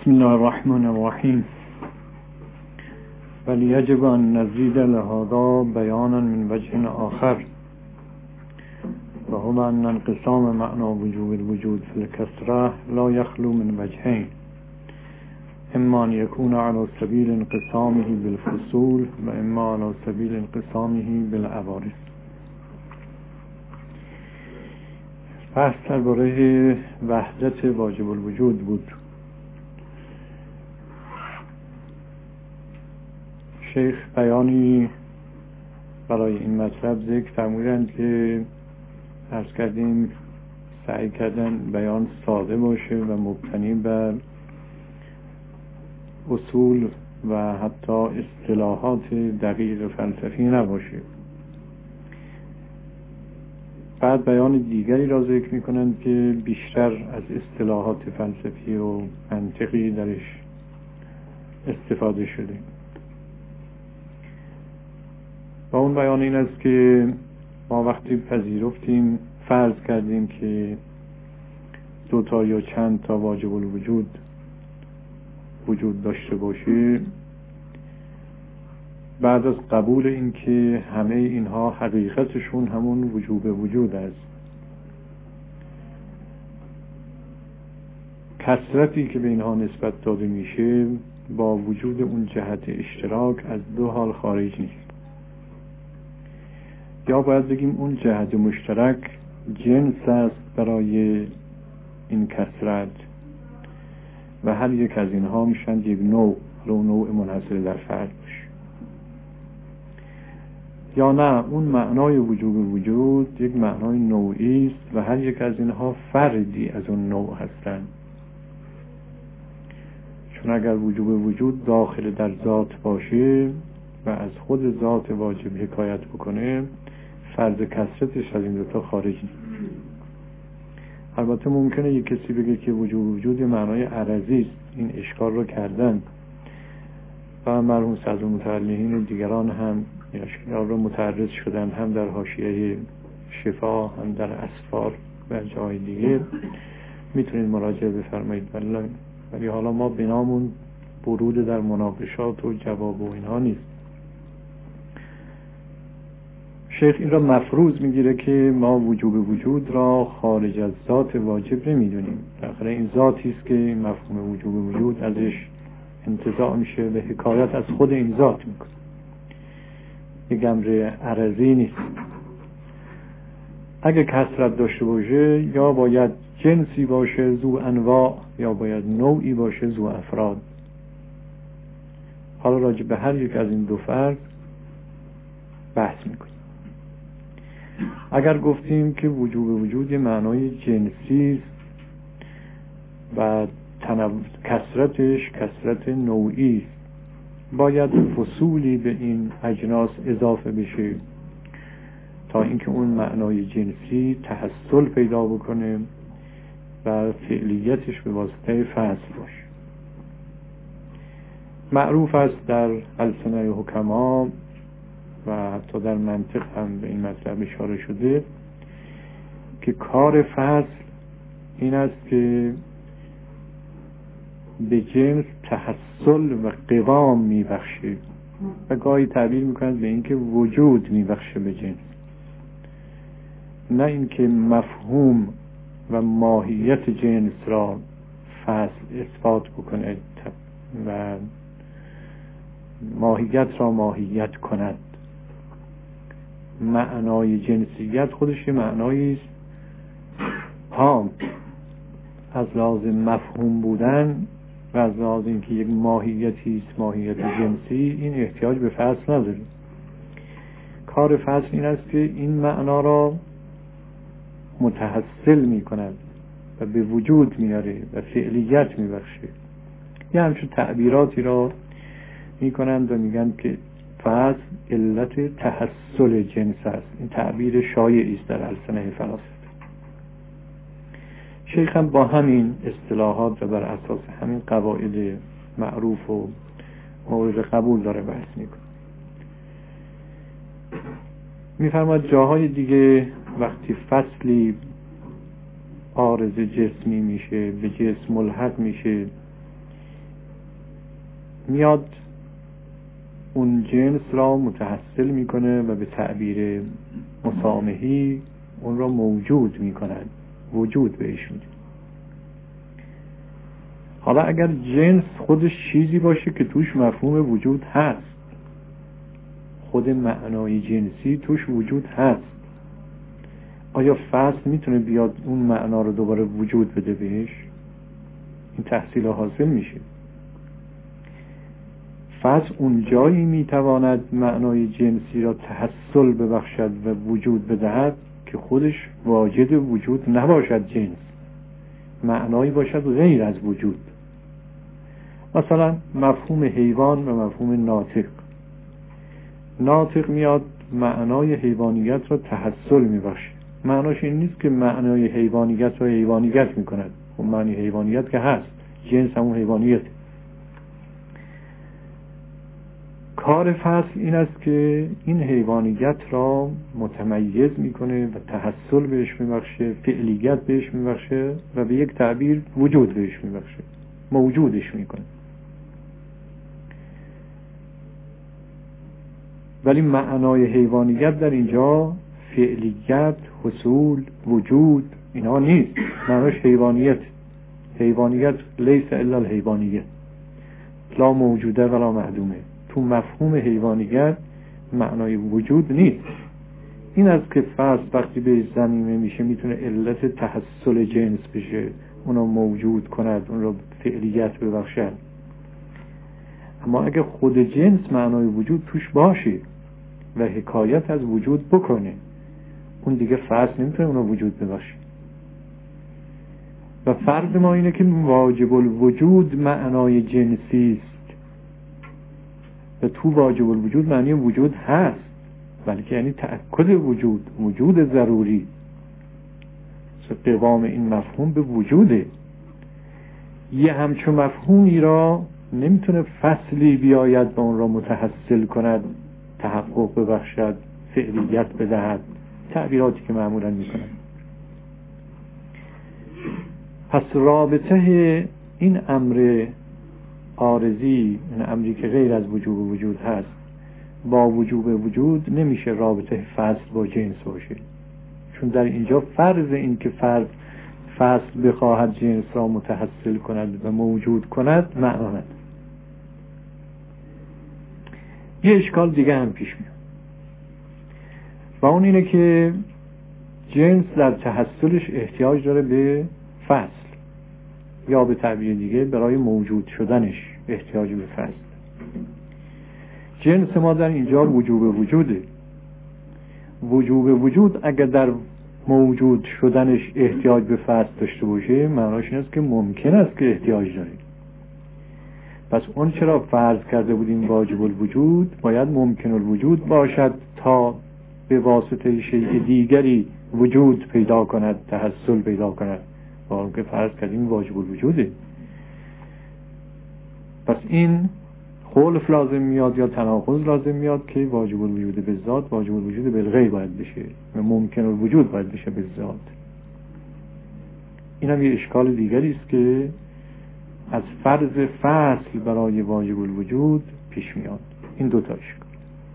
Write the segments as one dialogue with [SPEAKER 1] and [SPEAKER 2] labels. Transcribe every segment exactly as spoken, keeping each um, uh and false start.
[SPEAKER 1] بسم الله الرحمن الرحیم. ولی یجب ان نزید لهذا بیانا من وجه آخر و هو ان انقسام معنى وجوب الوجود في الكسرة لا يخلو من وجهين، اما ان يكون على سبيل انقسامه بالفصول و اما على سبيل انقسامه بالعوارض. بحث درباره وحدت واجب الوجود بود. شیخ بیانی برای این مطلب ذکر فرمودند که عرض کردیم سعی کردن بیان ساده باشه و مبتنی بر اصول و حتی اصطلاحات دقیق فلسفی نباشه. بعد بیان دیگری را ذکر می‌کنند که بیشتر از اصطلاحات فلسفی و منطقی درش استفاده شده. و اون بیان این است که ما وقتی پذیرفتیم، فرض کردیم که دو تا یا چند تا واجب الوجود وجود داشته باشه، بعد از قبول این که همه اینها حقیقتشون همون وجوب وجود است، کثرتی که به اینها نسبت داده میشه با وجود اون جهت اشتراک از دو حال خارج نیست. یا باید بگیم اون جهت مشترک جنس است برای این کثرت و هر یک از اینها میشن یک نوع، رو نوع منحصر در فرد باشه. یا نه، اون معنای وجوب وجود یک معنای نوعی است و هر یک از اینها فردی از اون نوع هستند. چون اگر وجوب وجود داخل در ذات باشه و از خود ذات واجب حکایت بکنه، فرض کثرتش از این دوتا خارج نیست. البته ممکنه یک کسی بگه که وجوب وجود یه معنای عرضی است. این اشکال رو کردن و مرحوم صدر المتعلمین دیگران هم این اشکال رو متعرض شدن، هم در حاشیه شفا هم در اسفار و جای دیگه. میتونید مراجعه بفرمایید. ولی حالا ما بنامون برود در مناقشات و جواب و اینها نیست. شیخ این را مفروض میگیره که ما وجوب وجود را خارج از ذات واجب نمیدونیم. در واقع این ذاتی است که این مفهوم وجوب وجود ازش انتزاع میشه و حکایت از خود این ذات میکنه. یک امر عرضی نیست. اگه کثرت داشته باشه یا باید جنسی باشه ذو انواع یا باید نوعی باشه ذو افراد. حالا راجع به هر یک از این دو فرد بحث میکنیم. اگر گفتیم که وجوب وجود یه معنای جنسی و کثرتش کثرت نوعی است، باید فصولی به این اجناس اضافه بشه تا اینکه اون معنای جنسی تحصل پیدا بکنه و فعلیتش به واسطه فصل باشه. معروف است در السنه حکما و حتی در منطق هم به این مطلب اشاره شده که کار فصل این است که به جنس تحصل و قوام میبخشه و گاهی تعبیر میکنند به اینکه وجود میبخشه به جنس، نه اینکه مفهوم و ماهیت جنس را فصل اثبات بکنه و ماهیت را ماهیت کند. معنای جنسیت خودش یه معنایی است تام از لحاظ مفهوم بودن و از لحاظ اینکه یک ماهیتی است، ماهیت جنسی، این احتیاج به فصل نداره. کار فصل این است که این معنا را متحصل می کند و به وجود میاره و فعلیت میبخشه. یه همچون تعبیراتی را می کنند و میگن که فصل علت تحصل جنس است. این تعبیر شایعی است در السنه فلاسفه. شیخ هم با همین اصطلاحات و بر اساس همین قواعد معروف و مورد قبول داره بحث میکنه. میفرماید جاهای دیگه وقتی فصلی عارض جسمی میشه، به جسم ملحق میشه میاد اون جنس را متحصل میکنه و به تعبیر مسامحی اون را موجود میکنن، وجود بهش میده. حالا اگر جنس خودش چیزی باشه که توش مفهوم وجود هست، خود معنای جنسی توش وجود هست، آیا فصل میتونه بیاد اون معنا رو دوباره وجود بده بهش؟ این تحصیل حاصل میشه. فصل اون جایی میتواند معنای جنسی را تحصل ببخشد و وجود بدهد که خودش واجد وجود نباشد، جنس معنایی باشد غیر از وجود. مثلا مفهوم حیوان و مفهوم ناطق. ناطق میاد معنای حیوانیت را تحصل میبخشه. معناش این نیست که معنای حیوانیت را حیوانیت میکند، اون معنی حیوانیت که هست، جنس همون حیوانیت. کار فصل این است که این حیوانیت را متمیز میکنه و تحصل بهش میبخشه، فعلیت بهش میبخشه و به یک تعبیر وجود بهش میبخشه، موجودش میکنه. ولی معنای حیوانیت در اینجا فعلیت، حصول، وجود اینها نیست. معناش حیوانیت. حیوانیت لیس الا الحیوانیت، لا موجوده ولا معدومه. تو مفهوم حیوانیت معنای وجود نیست. این است که فصل وقتی به زمینه میشه میتونه علت تحصل جنس بشه، اونو موجود کند، اون رو فعلیت ببخشد. اما اگه خود جنس معنای وجود توش باشه و حکایت از وجود بکنه، اون دیگه فصل نمیتونه اونو وجود ببخشه. و فرض ما اینه که واجب الوجود معنای جنسی است و تو واجب الوجود معنی وجود هست، بلکه یعنی تأکد وجود، وجود ضروری. قوام این مفهوم به وجوده. یه همچون مفهومی را نمیتونه فصلی بیاید و اون را متحصل کند، تحقق ببخشد، فعلیت بدهد، تعبیراتی که معمولا میکنن. پس رابطه این امر عارضی، این امری که غیر از وجوب وجود هست، با وجوب وجود نمیشه رابطه فصل با جنس باشه، چون در اینجا فرض این که فرض فصل بخواهد جنس را متحصل کند و موجود کند معنا نداره. یه اشکال دیگه هم پیش میاد و اون اینه که جنس در تحصلش احتیاج داره به فصل، یا به تعبیر دیگه برای موجود شدنش احتیاج به فصل. جنس ما در اینجا وجوب وجوده. وجوب وجود اگر در موجود شدنش احتیاج به فصل داشته باشه، معناش این است که ممکن است که احتیاج داره. پس اون چرا فرض کرده بودیم واجب الوجود، باید ممکن الوجود باشد تا به واسطه شیء دیگری وجود پیدا کند، تحصل پیدا کند. با که فرض کردیم واجب الوجوده. پس این خلف لازم میاد یا تناقض لازم میاد که واجب الوجود به ذات واجب الوجود بالغیب باید بشه و ممکن الوجود باید بشه به ذات. این هم یه اشکال دیگری است که از فرض فصل برای واجب الوجود پیش میاد. این دو تا اشکال.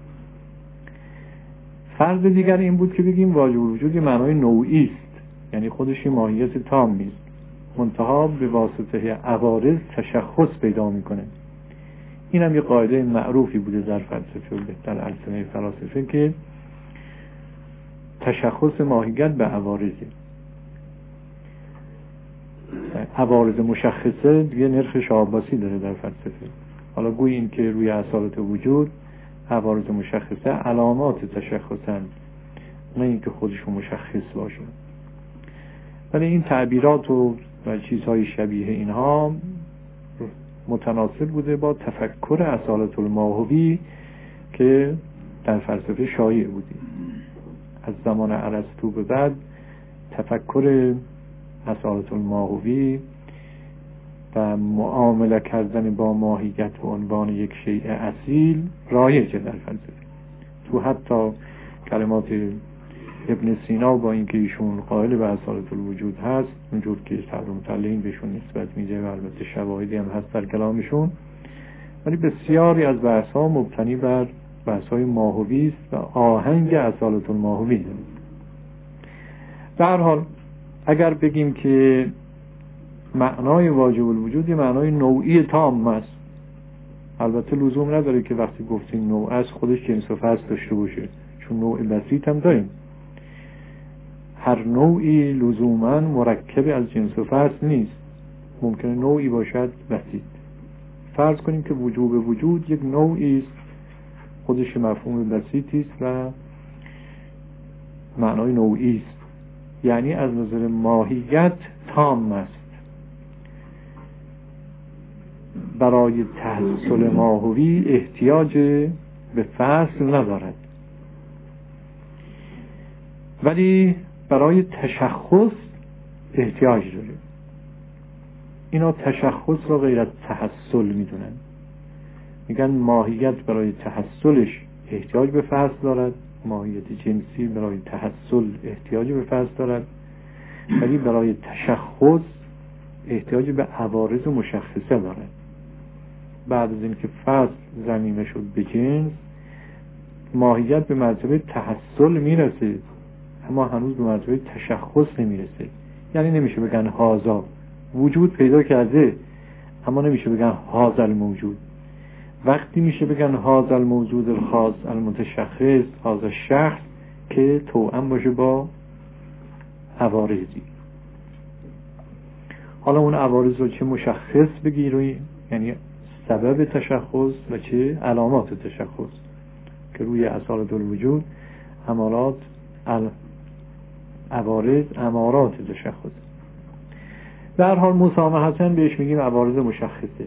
[SPEAKER 1] فرض دیگر این بود که بگیم واجب الوجود یه معنای نوعی است، یعنی خودش یه ماهیت تامی است، منتها به واسطه عوارض تشخص پیدا میکنه. این هم یه قاعده معروفی بوده در فلسفه و در السنه فلاسفه که تشخص ماهیت به عوارضه. عوارض مشخصه یه نرخ شاه-عباسی داره در فلسفه. حالا گویی این که روی اصالت وجود عوارض مشخصه علامات تشخصن، نه اینکه خودشون مشخص باشه. ولی این تعبیرات و چیزهای شبیه اینها متناسب بوده با تفکر اصالت الماهوی که در فلسفه شایع بوده. از زمان ارسطو به بعد تفکر اصالت الماهوی و معامله کردن با ماهیت و عنوان یک شیء اصیل رایجه در فلسفه. تو حتی کلمات ابن سینا با اینکه ایشون قائل به اصالت الوجود هست، اونجور که صدر مطلعین بهشون نسبت میده و البته شواهدی هم هست در کلامشون، ولی بسیاری از بحث ها مبتنی بر بحث های ماهوی است و آهنگ اصالت الماهوی. در حال اگر بگیم که معنای واجب الوجود یه معنای نوعی تام است، البته لزوم نداره که وقتی گفتیم نوع از خودش جنس و فصل داشته باشه، چون نوع بسیط هم داریم. هر نوعی لزوما مرکب از جنس و فصل نیست، ممکنه نوعی باشد بسیط. فرض کنیم که وجوب وجود یک نوعی است، خودش مفهوم بسیطی است و معنای نوعی است، یعنی از نظر ماهیت تام است. برای تحصل ماهوی احتیاج به فصل ندارد، ولی برای تشخص احتیاج داره. اینا تشخص را غیر از تحصل میدونن، میگن ماهیت برای تحصلش احتیاج به فصل دارد، ماهیت جنسی برای تحصل احتیاج به فصل دارد، ولی برای تشخص احتیاج به عوارض مشخصه دارد. بعد از اینکه فصل ضمیمه شد به جنس، ماهیت به مرتبه تحصل میرسه، اما هنوز به مرتبه تشخص نمیرسه. یعنی نمیشه بگن هازا وجود پیدا کرده، اما نمیشه بگن هازا الموجود. وقتی میشه بگن هازا الموجود الخاص المتشخص، هازا شخص که توأم باشه با عوارضی. حالا اون عوارض رو چه مشخص بگیریم، یعنی سبب تشخص، و چه علامات تشخص، که روی اصالت الوجود امارات عوارض امارات تشخص. در حال مسامحتاً بهش میگیم عوارض مشخصه.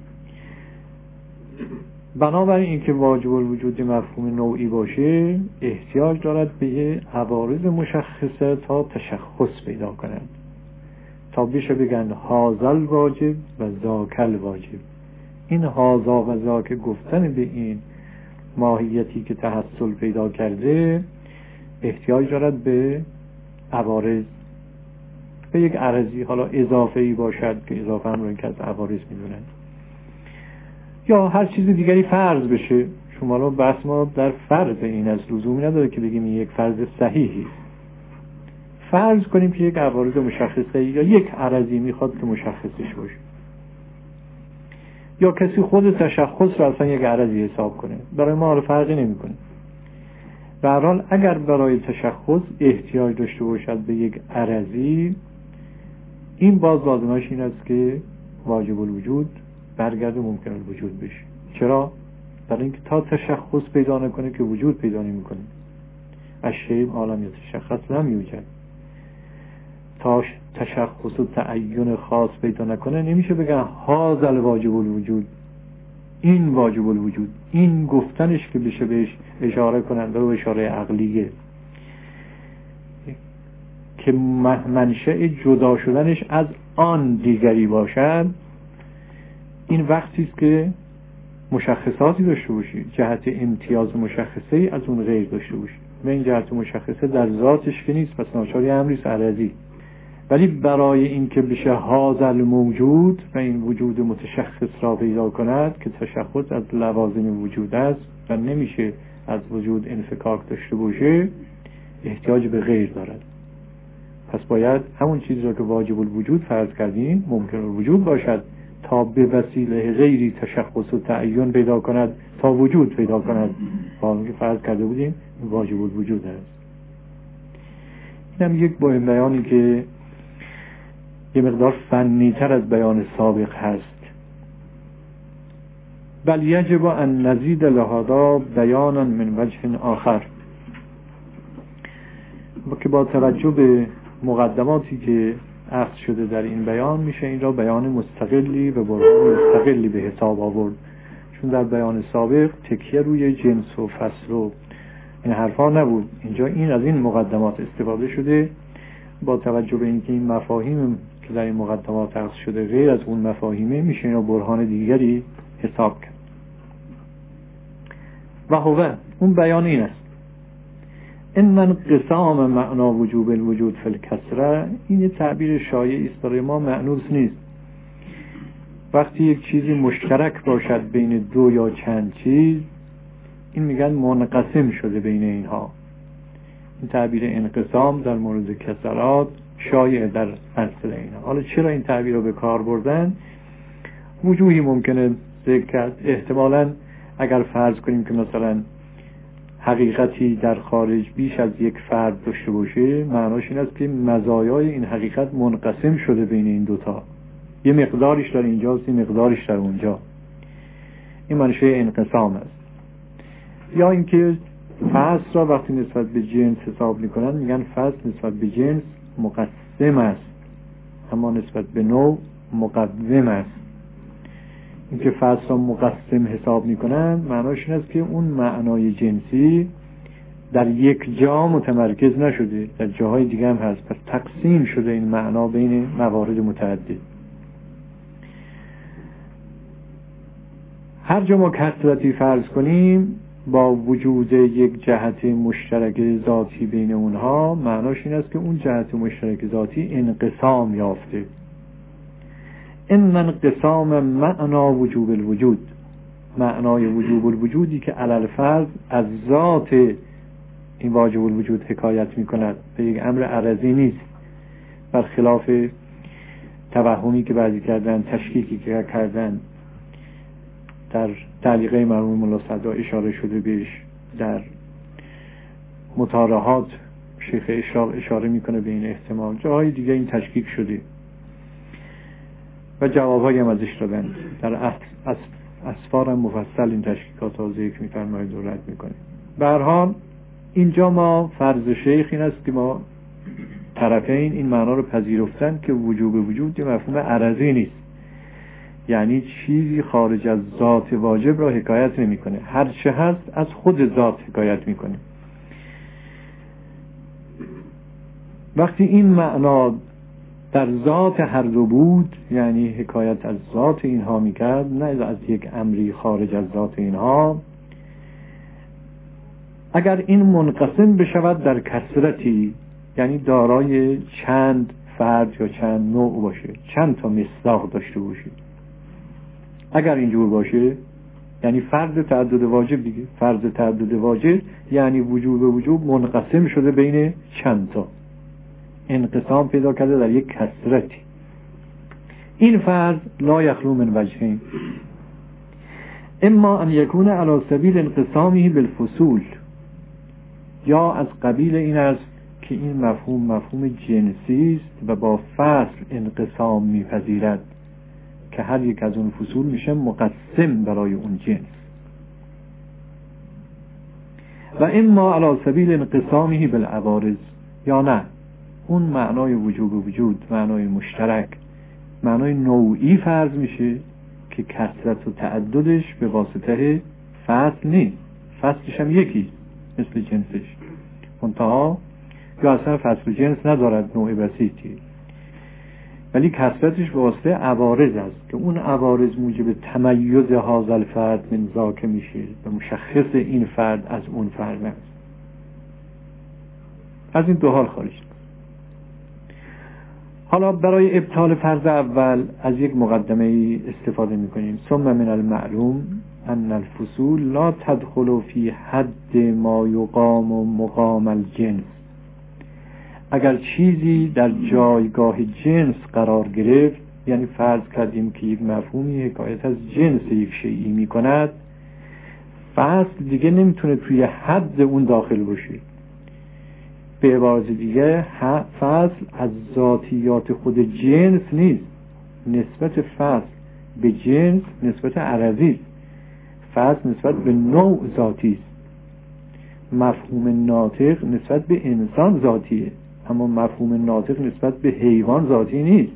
[SPEAKER 1] بنابراین اینکه واجب الوجود مفهوم نوعی باشه، احتیاج دارد به یه عوارض مشخصه تا تشخص پیدا کنند، تا بشه بگن هازل واجب و ذاکل واجب. این هازا و ذاک گفتن به این ماهیتی که تحصل پیدا کرده احتیاج دارد به عوارض، به یک عرضی، حالا اضافه‌ای باشد که اضافه هم رو این که از عوارض میدونن، یا هر چیز دیگری فرض بشه. شما رو بس ما در فرض این از لزومی نداره که بگیم یک فرض صحیحی. فرض کنیم که یک عوارض مشخصه یا یک عرضی میخواد که مشخصش باشه، یا کسی خود تشخص رو اصلا یک عرضی حساب کنه، برای ما فرقی نمیکنه. به هر حال اگر برای تشخص احتیاج داشته باشد به یک عرضی، این باز لازمش این است که واجب الوجود برگرده ممکن الوجود بشه. چرا؟ برای اینکه تا تشخص پیدا نکنه که وجود پیدا نمیکنه. الشیء عالم یتشخص لم یوجد. تا تشخص و تعین خاص پیدا نکنه نمیشه بگن هذا واجب الوجود، این واجب الوجود. این گفتنش که بشه بهش اشاره کننده و اشاره عقلیه که منشأ جدا شدنش از آن دیگری باشد، این وقتی است که مشخصاتی داشته باشی، جهت امتیاز مشخصه از اون غیر داشته باشی. و این جهت مشخصه در ذاتش که نیست، پس ناچاری امری عرضی. ولی برای این که بشه هذا الموجود و این وجود متشخص را پیدا کند که تشخص از لوازم وجود است و نمیشه از وجود انفکاک داشته باشه، احتیاج به غیر دارد. پس باید همون چیزی را که واجب الوجود فرض کردیم ممکن الوجود باشد تا به وسیله غیری تشخص و تعین پیدا کند تا وجود پیدا کند. حالا که فرض کرده بودیم واجب الوجود است. این هم یک بیانی که یه مقدار فنی تر از بیان سابق هست. بل یجب ان نزید لهذا بیانا من وجه آخر. که با توجه به مقدماتی که عقد شده در این بیان میشه این را بیان مستقلی و برهان مستقلی به حساب آورد، چون در بیان سابق تکیه روی جنس و فصل و این حرفا نبود. اینجا این از این مقدمات استفاده شده. با توجه به اینکه این مفاهیم که در این مقدمات عقد شده غیر از اون مفاهیمه، میشه این را برهان دیگری حساب کرد. و هو اون بیان این است: ان انقسام معنا وجوب الوجود فی الکسره. این یه تعبیر شایعی است برای ما، مأنوس نیست. وقتی یک چیزی مشترک باشد بین دو یا چند چیز، این میگن منقسم شده بین اینها. این تعبیر انقسام در مورد کسرات شایع در اصل اینها. حالا چرا این تعبیر رو به کار بردن؟ وجوهی ممکنه ذکر کرد. احتمالاً اگر فرض کنیم که مثلا حقیقتی در خارج بیش از یک فرد داشته باشه، معناش این است که مزایای این حقیقت منقسم شده بین این دوتا، یه مقدارش در اینجاست، یه مقدارش در اونجا. این منشه انقسام است. یا اینکه فصل را وقتی نسبت به جنس حساب میکنن میگن فصل نسبت به جنس مقسم است، اما نسبت به نوع مقوم است. اینکه فصل را مقسم حساب میکنن معناش این است که اون معنای جنسی در یک جا متمرکز نشده، در جاهای دیگه هم هست، پس تقسیم شده این معنا بین موارد متعدد. هر جا ما کثرتی فرض کنیم با وجود یک جهت مشترک ذاتی بین اونها، معناش این است که اون جهت مشترک ذاتی انقسام یافته. این انقسام معنا وجوب الوجود، معنای وجوب الوجودی که علی الفرض از ذات این واجب الوجود حکایت می کند، به یک امر عرضی نیست، برخلاف توهمی که بعضی کردن، تشکیکی که کردن. در تعلیقه مرحوم مولا صدرا اشاره شده بهش، در مطارحات شیخ اشراق اشاره میکنه به این احتمال، جاهای دیگه این تشکیک شده و جوابهایی هم ازش دادن. در اسفار هم مفصل این تشکیکات ها ذکر میفرماید و رد میکنه. به هر حال اینجا ما فرض شیخ این است که ما طرفین این معنا رو پذیرفتن که وجوب وجود یه مفهوم عرضی نیست، یعنی چیزی خارج از ذات واجب را حکایت نمی کنه، هر چه هست از خود ذات حکایت می کنه. وقتی این معنا در ذات هر دو بود، یعنی حکایت از ذات اینها می کرد، نه از یک امری خارج از ذات اینها، اگر این منقسم بشود در کثرتی، یعنی دارای چند فرد یا چند نوع باشه، چند تا مصداق داشته باشه، اگر اینجور باشه یعنی فرض تعدد واجب دیگه. فرض تعدد واجب یعنی وجوب به وجوب منقسم شده بین چند تا، انقسام پیدا کرده در یک کثرتی. این فرض لا یخلو من وجهین، اما ان یکون علی سبیل انقسامی بالفصول، یا از قبیل این است که این مفهوم مفهوم جنسی است و با فصل انقسام میپذیرد که هر یک از اون فصول میشه مقسم برای اون جنس. و اما علی سبیل انقسامه بالعوارض، یا نه اون معنای وجوب وجود، معنای مشترک، معنای نوعی فرض میشه که کثرت و تعددش به واسطه فصل نیست، فصلش هم یکی مثل جنسش، منتها یا اصلا فصل و جنس ندارد، نوع بسیطی، ولی کثرتش به واسطه عوارض است که اون عوارض موجب تمیز هذا الفرد من ذاک میشه و مشخص این فرد از اون فرد است. از این دو حال خارج. حالا برای ابطال فرض اول از یک مقدمه استفاده میکنیم. ثم من المعلوم ان الفصول لا تدخل فی حد ما یقام مقام الجنس. اگر چیزی در جایگاه جنس قرار گرفت، یعنی فرض کردیم که یک مفهومی حکایت از جنس یک شیئی می کند، فصل دیگه نمیتونه توی حد اون داخل باشه. به عبارت دیگه فصل از ذاتیات خود جنس نیست، نسبت فصل به جنس نسبت عرضی است، فصل نسبت به نوع ذاتی است. مفهوم ناطق نسبت به انسان ذاتیه، اما مفهوم ناطق نسبت به حیوان ذاتی نیست.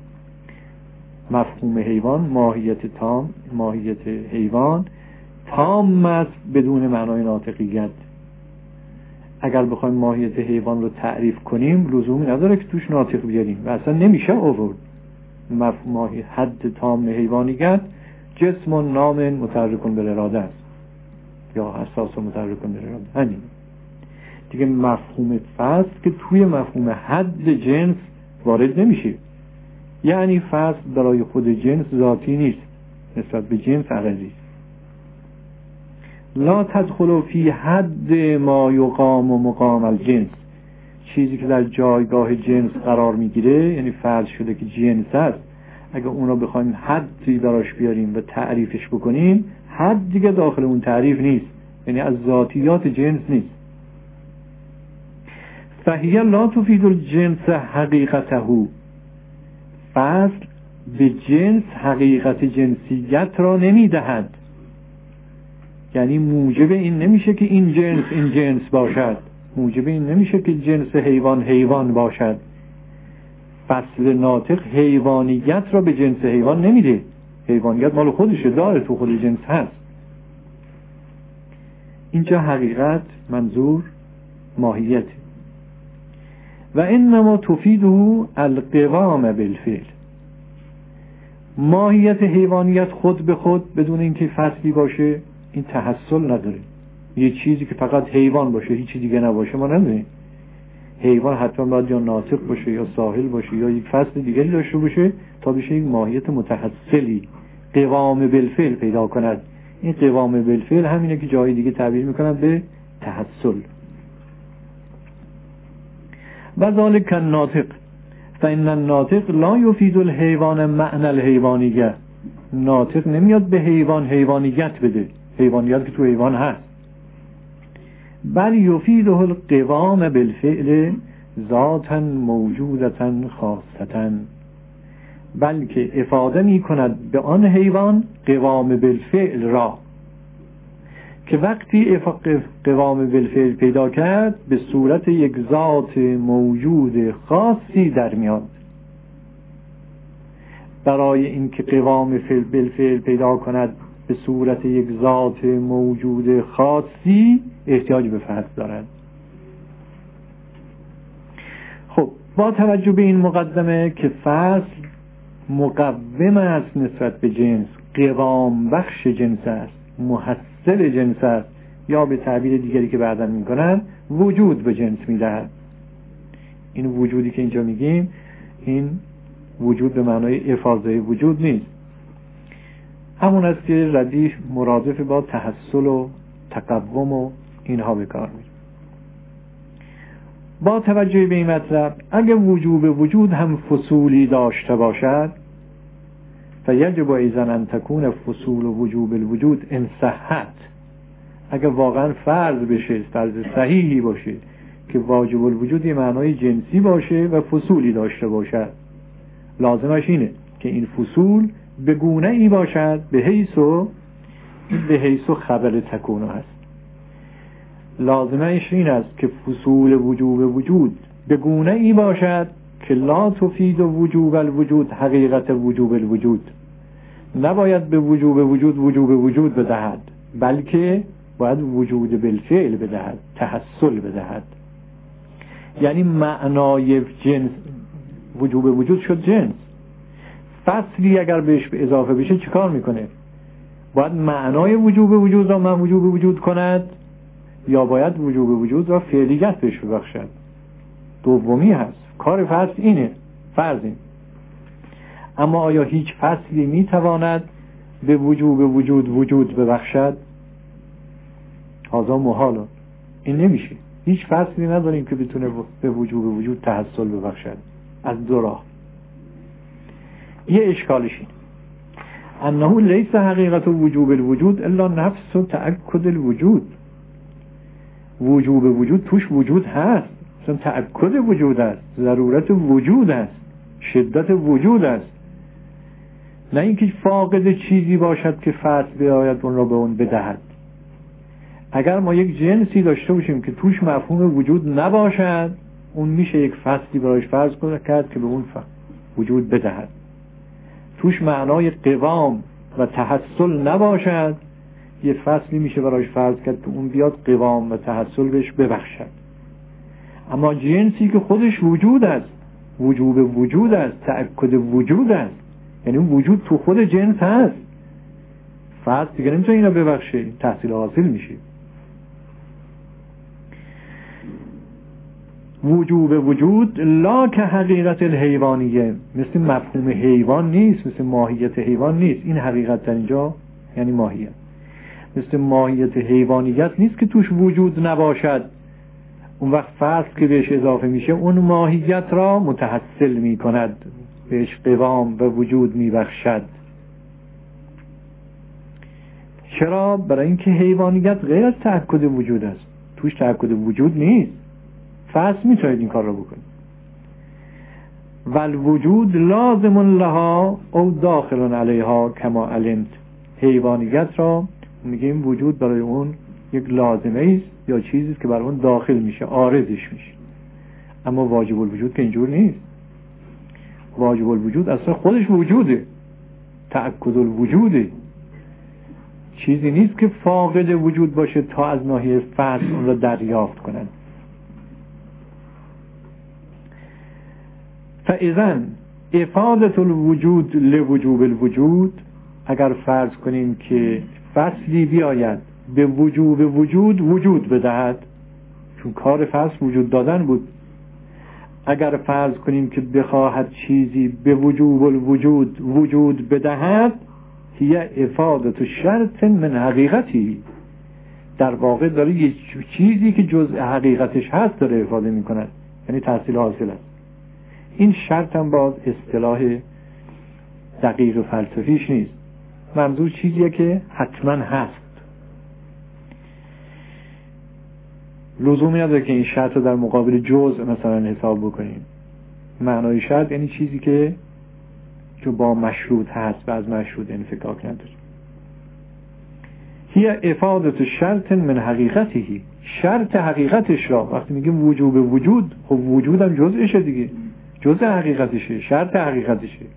[SPEAKER 1] مفهوم حیوان ماهیت تام، ماهیت حیوان تام است بدون معنای ناطقیت. اگر بخوایم ماهیت حیوان رو تعریف کنیم لزومی نداره که توش ناطق بیاریم و اصلا نمیشه آورد. مفهوم حد تام حیوانیت جسم و نام متحرکون به اراده است یا اساس متحرکون به اراده، همین دیگه. مفهوم فصل که توی مفهوم حد جنس وارد نمیشه، یعنی فصل برای خود جنس ذاتی نیست، نسبت به جنس عرضی. لا تدخل فی حد ما یقام و مقام الجنس، چیزی که در جایگاه جنس قرار میگیره، یعنی فرض شده که جنس است، اگه اون رو بخوایم حدی براش بیاریم و تعریفش بکنیم، حد دیگه داخل اون تعریف نیست، یعنی از ذاتیات جنس نیست. فهیه لا تفید الجنس حقیقته، فصل به جنس حقیقت جنسیت را نمیدهد، یعنی موجب این نمیشه که این جنس این جنس باشد، موجب این نمیشه که جنس حیوان حیوان باشد. فصل ناطق حیوانیت را به جنس حیوان نمیده، حیوانیت مال خودشه، داره، تو خود جنس هست. اینجا حقیقت منظور ماهیت. و انما تفیده القوام بالفعل، ماهیت حیوانیت خود به خود بدون اینکه فصلی باشه این تحصل نداره. یه چیزی که فقط حیوان باشه هیچی دیگه نباشه ما نداریم. حیوان حتما باید یا ناطق باشه یا ساحل باشه یا یک فصل دیگری داشته باشه تا بشه یک ماهیت متحصلی قوام بالفعل پیدا کند. این قوام بالفعل همینه که جای دیگه تعبیر میکنن به تحصل. و ذالک الناطق فإن الناطق لا يفيد الحيوان معنى الحيوانیه، ناطق نمیاد به حیوان حیوانیت بده، حیوانیت که تو حیوان هست، بل یفیده القوام بالفعل ذاتا موجودتا خاصتا، بلکه افاده می کند به آن حیوان قوام بالفعل را که وقتی قوام بالفعل پیدا کرد به صورت یک ذات موجود خاصی در میاد. برای اینکه قوام بالفعل پیدا کند به صورت یک ذات موجود خاصی احتیاج به فصل دارد. خب با توجه به این مقدمه که فصل مقوم است نسبت به جنس، قوام بخش جنس است، محصل جنس است، یا به تعبیر دیگری که بعداً میکنن وجود به جنس میدهد. این وجودی که اینجا میگیم این وجود به معنای افاضه وجود نیست، همون است که ردیف مرادف با تحصل و تقوم و اینها به کار میره. با توجه به این مطلب اگر وجوب وجود هم فصولی داشته باشد فیجب ایضا ان تکون فصول وجوب الوجود ان صحت، اگر واقعا فرض بشه، فرض صحیحی باشه که واجب الوجود یه معنای جنسی باشه و فصولی داشته باشد، لازمش اینه که این فصول به گونه ای باشد به حیث و به حیث و خبر تکونه هست. لازمش این است که فصول وجوب وجود به گونه ای باشد که لا تفید وجوب الوجود حقیقت وجوب الوجود، نباید به وجوب وجود وجوب وجود بدهد، بلکه باید وجود بالفعل بدهد، تحصل بدهد. یعنی معنای جنس وجوب وجود شد جنس، فصلی اگر بهش به اضافه بشه چیکار میکنه؟ باید معنای وجوب وجود را من وجوب وجود کند یا باید وجوب وجود را فعلیت بهش ببخشد؟ دومی هست. کار فصل اینه، فرض این. اما آیا هیچ فصلی میتواند به وجوب وجود وجود ببخشد؟ هذا محال، این نمیشه. هیچ فصلی نداریم که بتونه به وجوب وجود تحصل ببخشد از دو راه. یه اشکالش این انه لیس حقیقت وجوب الوجود الا نفس و تأکد الوجود. وجوب وجود توش وجود هست، مثلا تأکد وجود است، ضرورت وجود است، شدت وجود است، نه اینکه فاقد چیزی باشد که فصل بیاید اون را به اون بدهد. اگر ما یک جنسی داشته باشیم که توش مفهوم وجود نباشد، اون میشه یک فصلی برایش فرض کرد که به اون وجود بدهد. توش معنای قوام و تحصل نباشد، یه فصلی میشه برایش فرض کرد که اون بیاد قوام و تحصل بهش ببخشد. اما جنسی که خودش وجود است، وجوب وجود است، تأکد وجود است، یعنی اون وجود تو خود جنس هست، فصل دیگه نمیتونه اینا ببخشه، تحصیل حاصل میشه. وجوب وجود لا که حقیقت الحیوانیه، مثل مفهوم حیوان نیست، مثل ماهیت حیوان نیست. این حقیقت در اینجا یعنی ماهیت. مثل ماهیت حیوانیت نیست که توش وجود نباشد، اون وقت فصل که بهش اضافه میشه اون ماهیت را متحصل میکند، بهش قوام و وجود میبخشد. چرا؟ برای اینکه حیوانیت غیر از تأکد وجود است، توش تأکد وجود نیست. فصل میتونید این کار را بکنید. والوجود لازم لها او داخل علیها کما علمت. حیوانیت را میگیم وجود برای اون یک لازمه است یا چیزی است که برای اون داخل میشه، عارضش میشه. اما واجب الوجود که اینجور نیست. واجب الوجود اصلا خودش وجوده، تأکد الوجوده، چیزی نیست که فاقد وجود باشه تا از ناحیه فصل اون را دریافت کنند. فاذا افاده الوجود لوجوب الوجود، اگر فرض کنیم که فصلی بیاید به وجوب وجود وجود بدهد، چون کار فصل وجود دادن بود، اگر فرض کنیم که بخواهد چیزی به وجوب الوجود وجود بدهد، هی افاده شرط من حقیقتی، در واقع داره یه چیزی که جزء حقیقتش هست داره افاده می کند، یعنی تحصیل حاصل است. این شرط هم باز اصطلاح دقیق فلسفیش نیست، منظور چیزیه که حتما هست. لزومی نداره که این شرط رو در مقابل جزء مثلا حساب بکنیم. معنای شرط یعنی چیزی که جو با مشروط هست و از مشروط انفکاک نداره. هی افاده شرط من حقیقتی، شرط حقیقتش را وقتی میگیم وجوب وجود، خب وجود هم جزءشه دیگه، جزء حقیقتشه، شرط حقیقتشه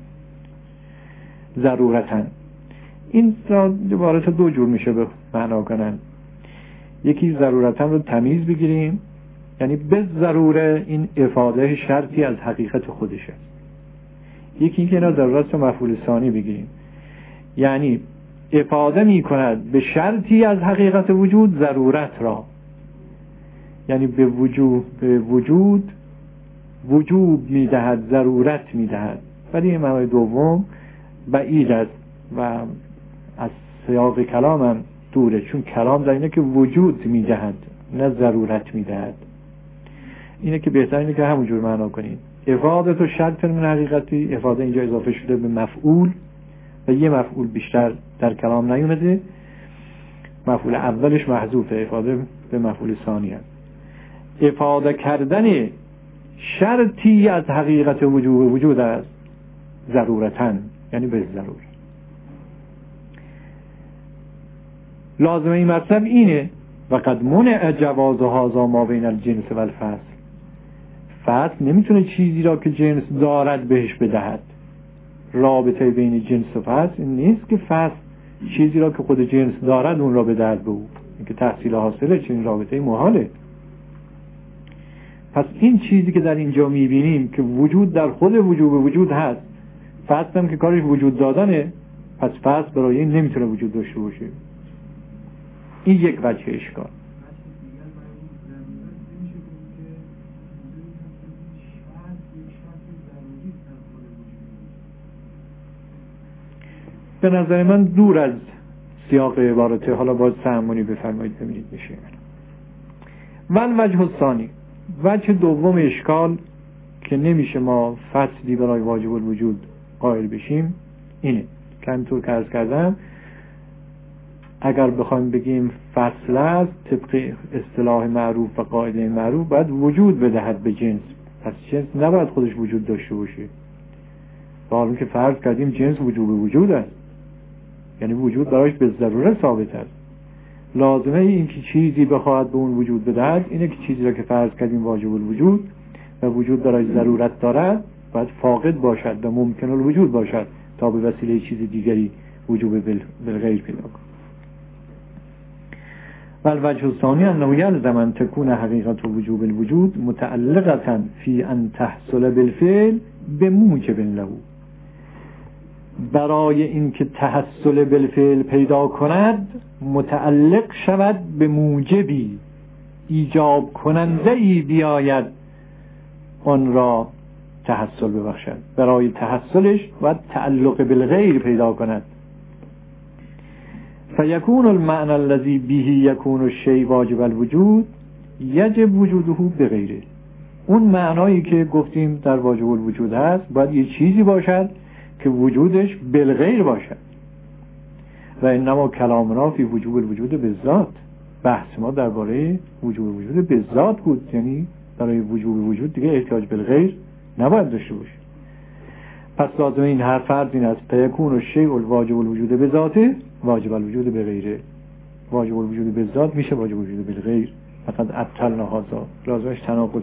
[SPEAKER 1] ضرورتاً. این را عبارت دو جور میشه به معنا کنن. یکی ضرورتاً رو تمیز بگیریم، یعنی به ضروره این افاده شرطی از حقیقت خودشه. یکی اینکه اینا ضرورت رو مفعول ثانی بگیریم، یعنی افاده می کند به شرطی از حقیقت وجود ضرورت را، یعنی به وجود به وجود وجوب می دهد، ضرورت می دهد. ولی این معنای دوم بعید است و از سیاق کلام هم دوره، چون کلام در اینه که وجود می دهد نه ضرورت می دهد. اینه که بهتر اینه که همونجور معنا کنید. افاده تو شرط من حقیقتی، افاده اینجا اضافه شده به مفعول و یه مفعول بیشتر در کلام نیومده، مفعول اولش محذوفه، افاده به مفعول ثانی هست. افاده کردن شرطی از حقیقت وجود وجود است ضرورتاً، یعنی به ضرور. لازمه این مطلب اینه و قد منع جواز هذا ما بین الجنس و الفصل. فصل نمیتونه چیزی را که جنس دارد بهش بدهد. رابطه بین جنس و فصل این نیست که فصل چیزی را که خود جنس دارد اون را بدهد به او، این که تحصیل حاصله، چنین رابطه محاله. پس این چیزی که در اینجا میبینیم که وجود در خود وجود وجود هست، فصل هم که کارش وجود دادنه، پس فصل برای این نمیتونه وجود داشته باشه. این یک وجه اشکال. به نظر من دور از سیاق عبارته، حالا باید تعملی بفرمایید ببینید میشه. ول وجه الثانی، وجه دوم اشکال که نمیشه ما فصلی برای واجب الوجود قائل بشیم اینه که همینطور که عرض کردم، اگر بخوایم بگیم فصل است طبق اصطلاح معروف و قاعده معروف باید وجود بدهد به جنس، پس جنس نباید خودش وجود داشته باشه. با حالی که فرض کردیم جنس وجود وجود است، یعنی وجود برایش به ضرورت ثابت است. لازمه این که چیزی بخواهد به اون وجود بدهد اینه که چیزی را که فرض کردیم واجب الوجود و وجود برای ضرورت دارد باید فاقد باشد و ممکن الوجود باشد تا به وسیله چیز دیگری وجود بالغیر پیدا کند. والوجه الثانی انه یلزم ان تكون حقیقت وجوب الوجود متعلقه فی ان تحصل بالفعل بموجب له. برای اینکه تحصل بالفعل پیدا کند متعلق شود به موجبی، ایجاب کننده ای بیاید آن را تحصل ببخشد، برای تحصلش باید تعلق بالغیر پیدا کند. فیکون المعنى الذي به یکون الشیء واجب الوجود یجب وجوده بغیره. اون معنایی که گفتیم در واجب الوجود هست باید یه چیزی باشد که وجودش بالغیر باشد. و انما کلامنا فی وجوب الوجود بالذات، بحث ما درباره وجوب الوجود بالذات بود، یعنی برای وجوب الوجود دیگه احتیاج بالغیر نباید داشته باشه. پس لازم این هر فرض این است فیکون الشیء الواجب الوجود بذاته واجب الوجود بغیره. واجب الوجود بذات میشه واجب الوجود بالغیر. فقط ابطلنا هذا، لازمش تناقض.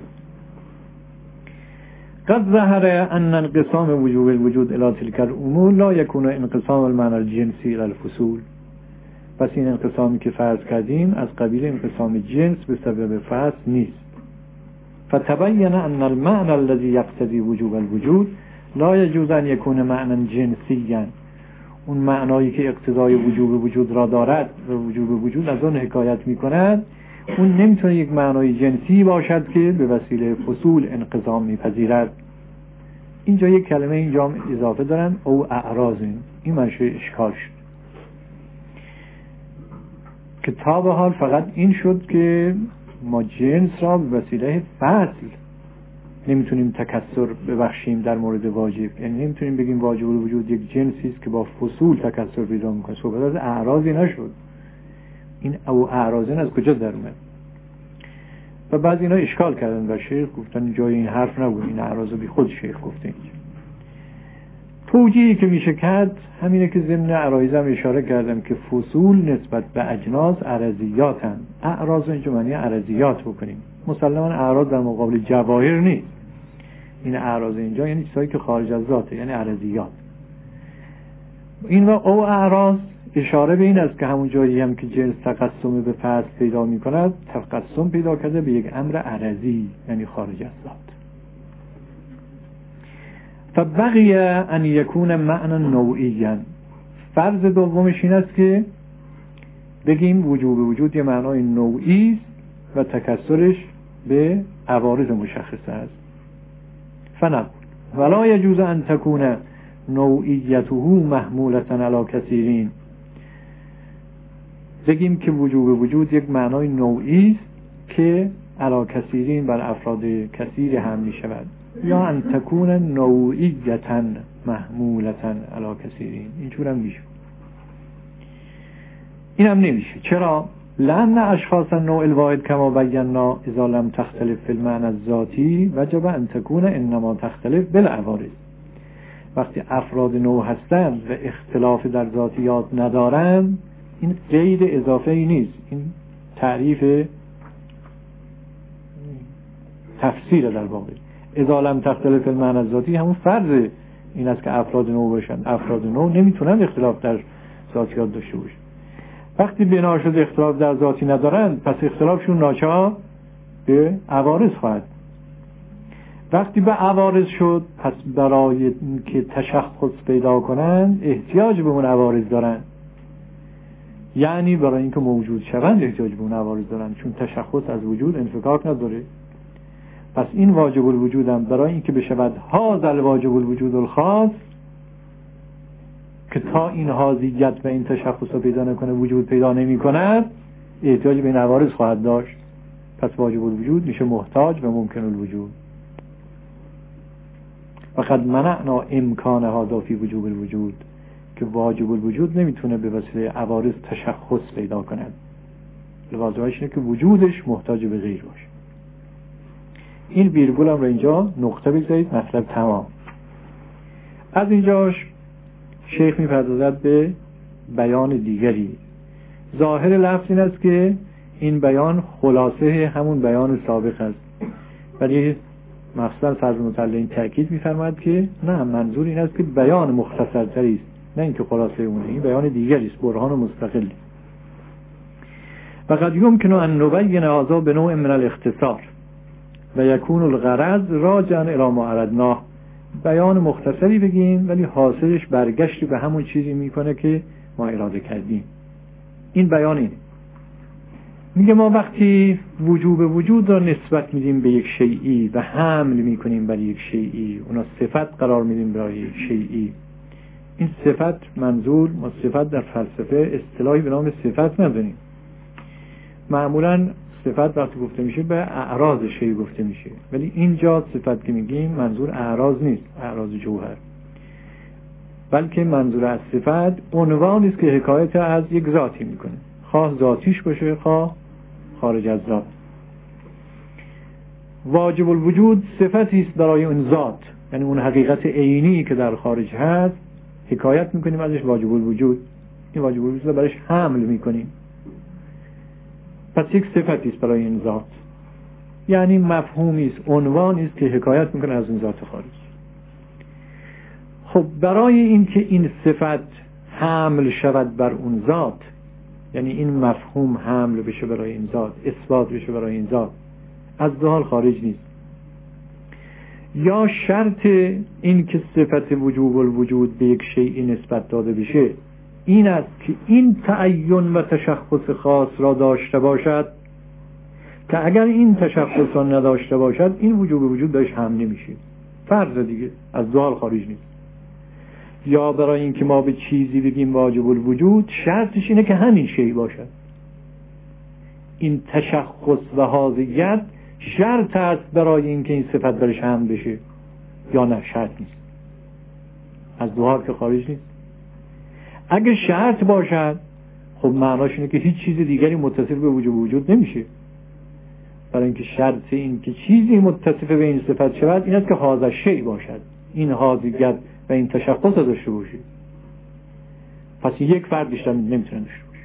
[SPEAKER 1] قد ظهر ان انقسام وجوب الوجود الى تلك الامور لا يكون انقسام المعنى الجنسي الى الفصول. پس این انقسامی که فرض کردیم از قبیل انقسام جنس به سبب فصل نیست. فتبين ان المعنى الذي يقتضي وجوب الوجود لا يجوز ان يكون معنى جنسيا. اون معنایی که اقتضای وجوب وجود را دارد و وجوب وجود از اون حکایت میکند، اون نمیتونه یک معنای جنسی باشد که به وسیله فصول انقسام میپذیرد. اینجا یک کلمه اینجا اضافه دارن او اعراضین، این منشأ اشکال شد که تا به حال فقط این شد که ما جنس را به وسیله فصل نمیتونیم تکثر ببخشیم در مورد واجب، یعنی نمیتونیم بگیم واجب الوجود یک جنسی است که با فصول تکثر پیدا میکنه. صحبت از اعراضی نشد. این او اعراضین از کجا در اومد؟ و بعد اینا اشکال کردن و شیخ گفتن جای این حرف نبود، این اعراض بی خود شیخ گفته. اینجا توجیهی که میشه کرد همینه که ضمن عرایزم اشاره کردم که فصول نسبت به اجناس عرضیاتن. اعراض اینجا معنی عرضیات بکنیم. مسلما اعراض در مقابل جواهر نیست. این اعراض اینجا یعنی چیزایی که خارج از ذاته، یعنی عرضیات. این و او اعراض اشاره به این است که همون جایی هم که جنس تقسم به فصل پیدا می کند، تقسم پیدا کرده به یک امر عرضی، یعنی خارج از ذات. فبقی ان یکون معنی نوعیا. فرض دومش این است که بگیم وجوب وجود یه معنای نوعی و تکثرش به عوارض مشخصه است. فنقول ولا یجوز ان تکون نوعیته محمولة علی کثیرین. بگیم که وجوب وجود یک معنای نوعی است که علی کثیرین بر افراد کثیر هم می شود، یا ان تکون نوعیتا محمولة علی کثیرین. اینجور هم میشه. این هم نمیشه. چرا؟ لأن اشخاص النوع الواحد كما بينا اذا لم تختلف في المعنى الذاتي وجب ان تكون انما تختلف بالعوارض. وقتی افراد نوع هستند و اختلاف در ذاتیات ندارند، این قید اضافه ای نیست، این تعریف تفسیر در واقع. اذا لم تختلف المعنى الذاتی همون فرض این است که افراد نوع باشن. افراد نوع نمیتونن اختلاف در ذاتیات داشته باشن. وقتی بنا شد اختلاف در ذاتی ندارن، پس اختلافشون ناچار به عوارض خواهد. وقتی به عوارض شد، پس برای که تشخص پیدا کنند احتیاج به اون عوارض دارن. یعنی برای اینکه موجود شوند احتیاج به اون عوارض دارن، چون تشخص از وجود انفکاک نداره. پس این واجب الوجود هم برای اینکه بشود هذا الواجب الوجود الخاص، که تا این حاضیت و این تشخص رو پیدا نکنه وجود پیدا نمی کند، احتیاج به این عوارض خواهد داشت. پس واجب الوجود میشه محتاج به ممکن الوجود. فقط منعنا امکان هذا فی وجوب الوجود، که واجب الوجود نمیتونه به وسیله عوارض تشخص پیدا کند. لازمش اینه که وجودش محتاج به غیر باشه. این ویرگول هم رو اینجا نقطه بگذارید، مطلب تمام. از اینجاش شیخ میپردازد به بیان دیگری. ظاهر لفظ این است که این بیان خلاصه همون بیان سابق است، ولی مخصوصا صدر مطلع تأکید می‌فرماید که نه، منظور این است که بیان مختصرتری است، نه اینکه خلاصه اونه. این بیان دیگری است، برهان مستقلی. وقد يمكن ان نبين هذا بنوع من الاختصار و یکون الغرض راجعا الی ما اردناه. بیان مختصری بگیم ولی حاصلش برگشت به همون چیزی میکنه که ما اراده کردیم. این بیان اینه. میگه ما وقتی وجوب وجود را نسبت میدیم به یک شیئی و حمل میکنیم بر یک شیئی، اونا صفت قرار میدیم برای یک شیئی، این صفت منظور ما صفت در فلسفه اصطلاحی به نام صفت نداریم. معمولا صفت وقتی گفته میشه به اعراض شیء گفته میشه، ولی اینجا صفت که میگیم منظور اعراض نیست، اعراض جوهر، بلکه منظور از صفت عنوانی است که حکایت از یک ذاتی میکنه، خواه ذاتیش باشه خواه خارج از ذات. واجب الوجود صفتی است برای اون ذات، یعنی اون حقیقت عینی که در خارج هست حکایت میکنیم ازش واجب الوجود. این واجب الوجود رو برش حمل میکنیم، پس یک صفتی است برای این ذات، یعنی مفهومی است، عنوانی است که حکایت میکنه از اون ذات خارج. خب برای اینکه این صفت حمل شود بر اون ذات، یعنی این مفهوم حمل بشه برای این ذات، اثبات بشه برای این ذات، از دو حال خارج نیست. یا شرط این که صفت وجوب الوجود به یک شیء نسبت داده بشه این است که این تعین و تشخص خاص را داشته باشد، که اگر این تشخص را نداشته باشد این وجوب وجود بهش هم نمیشه. فرض دیگه از دو حال خارج نیست. یا برای اینکه ما به چیزی بگیم واجب الوجود شرطش اینه که همین شیء باشد. این تشخص و حاضریت شرط است برای اینکه این صفت برش هم بشه، یا نه شرط نیست، از دو حال که خارج نیست. اگه شرط باشد خب معناش اینه که هیچ چیز دیگری متصف به وجوب وجود نمیشه، برای اینکه شرط این که چیزی متصف به این صفت شود این است که هذا شیء باشد، این حاضریت و این تشخص داشته باشه. پس یک فرد بیشتر نمیتونه داشته باشه.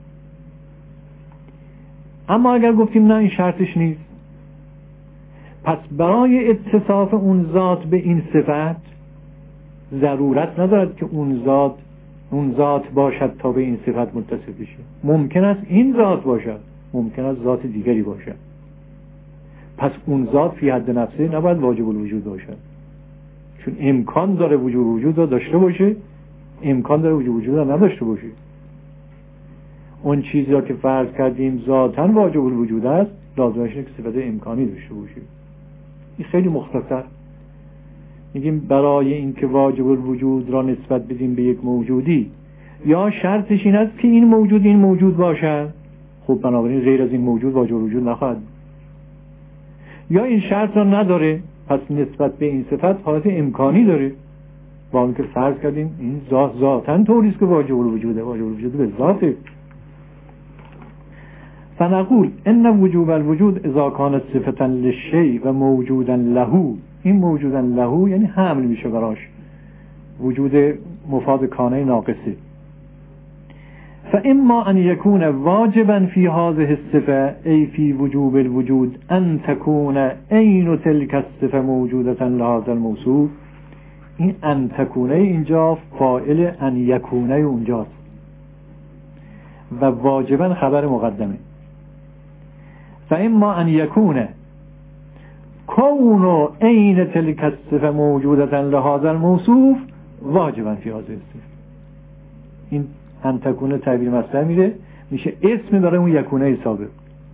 [SPEAKER 1] اما اگر گفتیم نه این شرطش نیست، پس برای اتصاف اون ذات به این صفت ضرورت ندارد که اون ذات اون ذات باشد تا به این صفت متصف بشه. ممکن است این ذات باشد، ممکن است ذات دیگری باشد، پس اون ذات فی حد نفسه نباید واجب الوجود باشد، چون امکان داره وجود وجود را داشته باشه، امکان داره وجود وجود را نداشته باشه. اون چیزی را که فرض کردیم ذاتاً واجب الوجود است لازمش اینه که صفت امکانی داشته باشه. این خیلی مختصر میگیم برای اینکه واجب الوجود را نسبت بدیم به یک موجودی یا شرطش این است که این موجود این موجود باشد، خب بنابراین غیر از این موجود واجب الوجود نخواهد، یا این شرط را نداره پس نسبت به این صفت حالت امکانی داره، با اینکه فرض کردیم این ذات ذاتاً طوری است که واجب الوجوده، واجب الوجود به ذاته. فنقول ان وجوب الوجود اذا كانت صفتا للشيء و موجودا له، این موجودا له یعنی حمل میشه براش، وجود مفاد کانه ناقصه. فاما ان يكون واجبا في هذه الصفه ای فی وجوب الوجود ان تكون عین تلك الصفه موجوده لهذا الموصوف. این ان تكون اینجا فاعل ان یکونه اونجاست و واجبا خبر مقدمه. فاما ان يكون كون عین تلك الصفه موجوده لهذا الموصوف واجبا في هذه الصفه. این ان تکونه تعبیر مصدر میره میشه اسم برای اون یکونه سابق.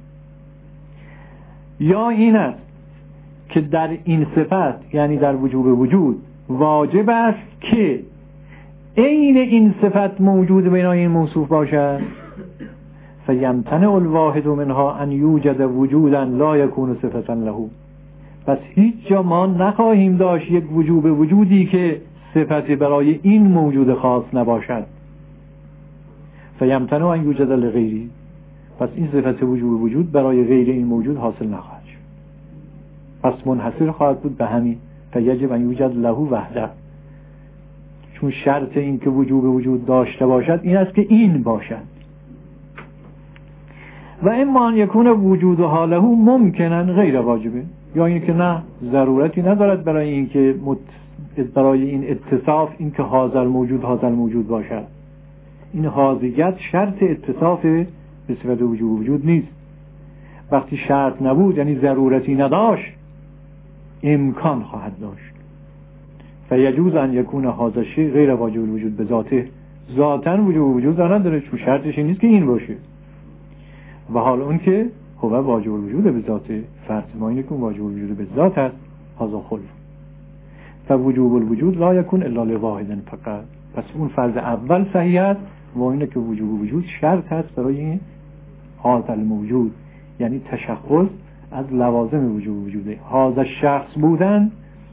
[SPEAKER 1] یا این است که در این صفت یعنی در وجوب وجود واجب است که عین این صفت موجود بین این موصوف باشد، فیمتنع الواحد منها ان یوجد وجودا لا یکون صفتا له. پس هیچ جا ما نخواهیم داشت یک وجوب وجودی که صفتی برای این موجود خاص نباشد. فیمتنع ان یوجد لغیری، پس این صفت وجوب وجود برای غیر این موجود حاصل نخواهد شد، پس منحصر خواهد بود به همین فیجب ان یوجد له وحده. چون شرط این که وجوب وجود داشته باشد این است که این باشد. و اما ان یکون وجود حاله ممکنن غیر واجبه، یا این که نه ضرورتی ندارد برای این که مت... برای این اتصاف این که حاضر موجود حاضر موجود باشد. این حاضریت شرط اتصاف به صفت وجود وجود نیست. وقتی شرط نبود یعنی ضرورتی نداشت امکان خواهد داشت. فیجوز ان یکون هذا الشیء غیر واجب الوجود به ذاته، ذاتاً وجود وجود نداره چون شرطش این نیست که این باشه. و حال اون که هو واجب الوجود به ذاته، فرض ما اینه که اون واجب الوجود به ذات است، هذا خلف. فوجوب الوجود لا یکون الا لواحد فقط. پس اون فرض اول صحیح است و اینه که وجوب الوجود شرط است برای این حاصل موجود، یعنی تشخص از لوازم وجوب وجوده. هذا شخص بودن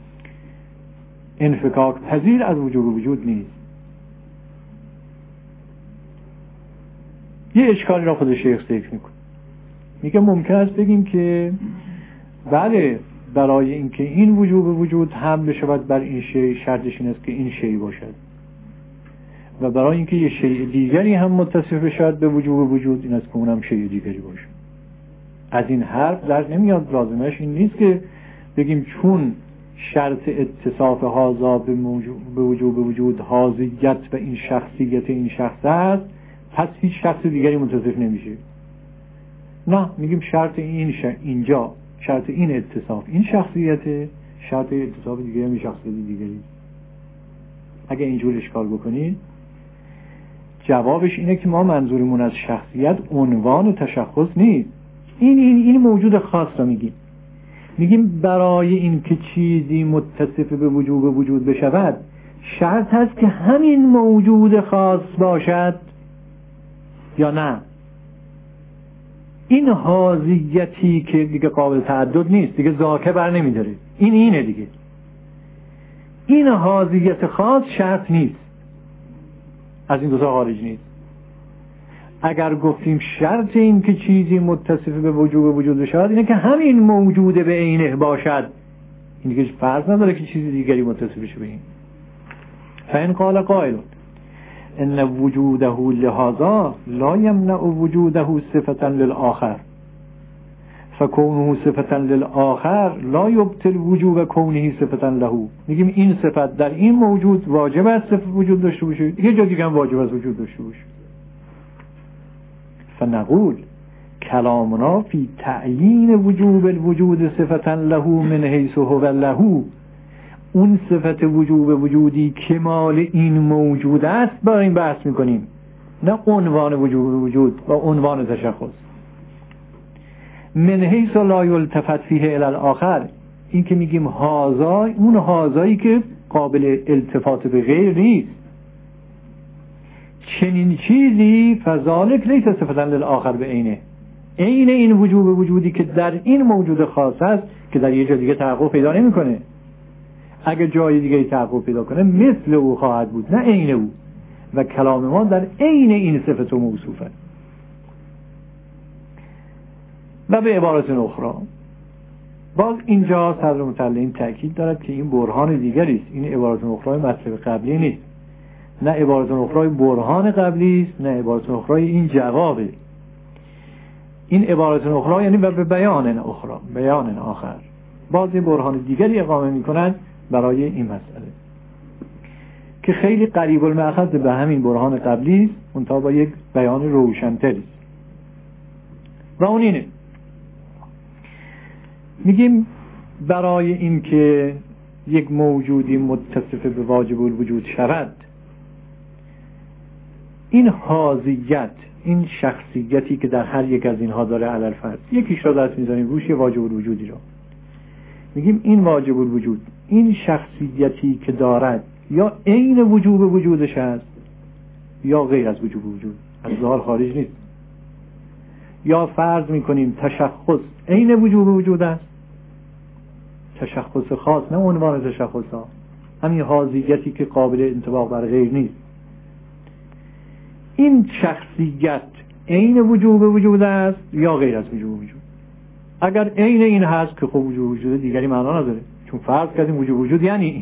[SPEAKER 1] انفکاک پذیر از وجوب وجود نیست. یه اشکالی را خود شیخ ذکر میکنه، میگه ممکن است بگیم که بله برای اینکه این وجوب وجود حمل شود بر این شی شرطش این است که این شی باشد، و برای اینکه یه شی دیگری هم متصف بشود به وجوب وجود این است که اونم شی دیگری باشه. از این حرف در نمیاد لازمش این نیست که بگیم چون شرط اتصاف هازا به, به وجوب وجود حاضیت و این شخصیت این شخص است پس هیچ شخص دیگری متصف نمیشه. نه، میگیم شرط این ش... اینجا شرط این اتصاف این شخصیت، شرط اتصاف دیگری هم شخصیت دیگری. اگه اینجور اشکال بکنید جوابش اینه که ما منظورمون از شخصیت عنوان تشخص نیست، این این این موجود خاص را میگیم. میگیم برای این که چیزی متصف به وجوب وجود بشود شرط هست که همین موجود خاص باشد یا نه. این حاضیتی که دیگه قابل تعدد نیست، دیگه ذاکه بر نمیداره، این اینه دیگه. این حاضیت خاص شرط نیست، از این دو تا خارج نیست. اگر گفتیم شرط این که چیزی متصف به وجوب وجود بشود اینه که همین موجود به عینه باشد، این دیگه فرض نداره که چیزی دیگری متصف بشه به این. فإن قال قائل ان وجوده لهذا لا يمنع وجوده صفة للآخر فكونه صفة للآخر لا يبطل وجوب كونه صفة له. میگیم این صفت در این موجود واجب است صفت وجود داشته باشه، یه جا دیگه هم واجب است وجود داشته باشه. فنقول کلامنا فی تعیین وجوب الوجود صفة له من حیث هو له. اون صفت وجوب وجودی کمال این موجود است برای این بحث میکنیم، نه عنوان وجوب وجود و عنوان تشخص. من حیث لا یلتفت فیه الی الاخر، این که میگیم هازا، اون هازایی که قابل التفات به غیر نیست. چنین چیزی فذالک لیس صفتا للآخر به عینه، عین این وجوب وجودی که در این موجود خاص است که در یه جا دیگه تحقق پیدا نمیکنه. اگه جای دیگه تحقق پیدا کنه مثل او خواهد بود، نه عین او. و کلام ما در عین این صفت و موصوفه. و به عبارت اخرى باز اینجا صدر مطلعین تأکید دارد که این برهان دیگری است، این عبارت اخرى مطلب قبلی نیست. نه عبارت اخرى برهان قبلی است، نه عبارت اخرى این جوابه. این عبارت اخرى یعنی و به بیان اخرى، بیان آخر، باز برهان دیگری اقامه میکنند برای این مسئله که خیلی قریب المأخذ به همین برهان قبلی است، منتها با یک بیان روشن‌تری. و اون اینه، میگیم برای این که یک موجودی متصف به واجب الوجود شود، این حاضیت، این شخصیتی که در هر یک از اینها داره علل فرض، یکیش را دست میزنیم روش، واجب الوجودی را میگیم این واجب الوجود، این شخصیتی که دارد یا عین وجوب وجودش هست یا غیر از وجوب وجود، از ظاهر خارج نیست. یا فرض میکنیم تشخص عین وجوب وجود است، تشخص خاص، نه عنوان تشخص ها، همین حاضیتی که قابل انطباق بر غیر نیست. این شخصیت عین وجوب وجود است یا غیر از وجوب وجود. اگر عین این هست که خب وجوب وجود دیگری معنا نداره، چون فرض کردیم وجوب وجود یعنی این،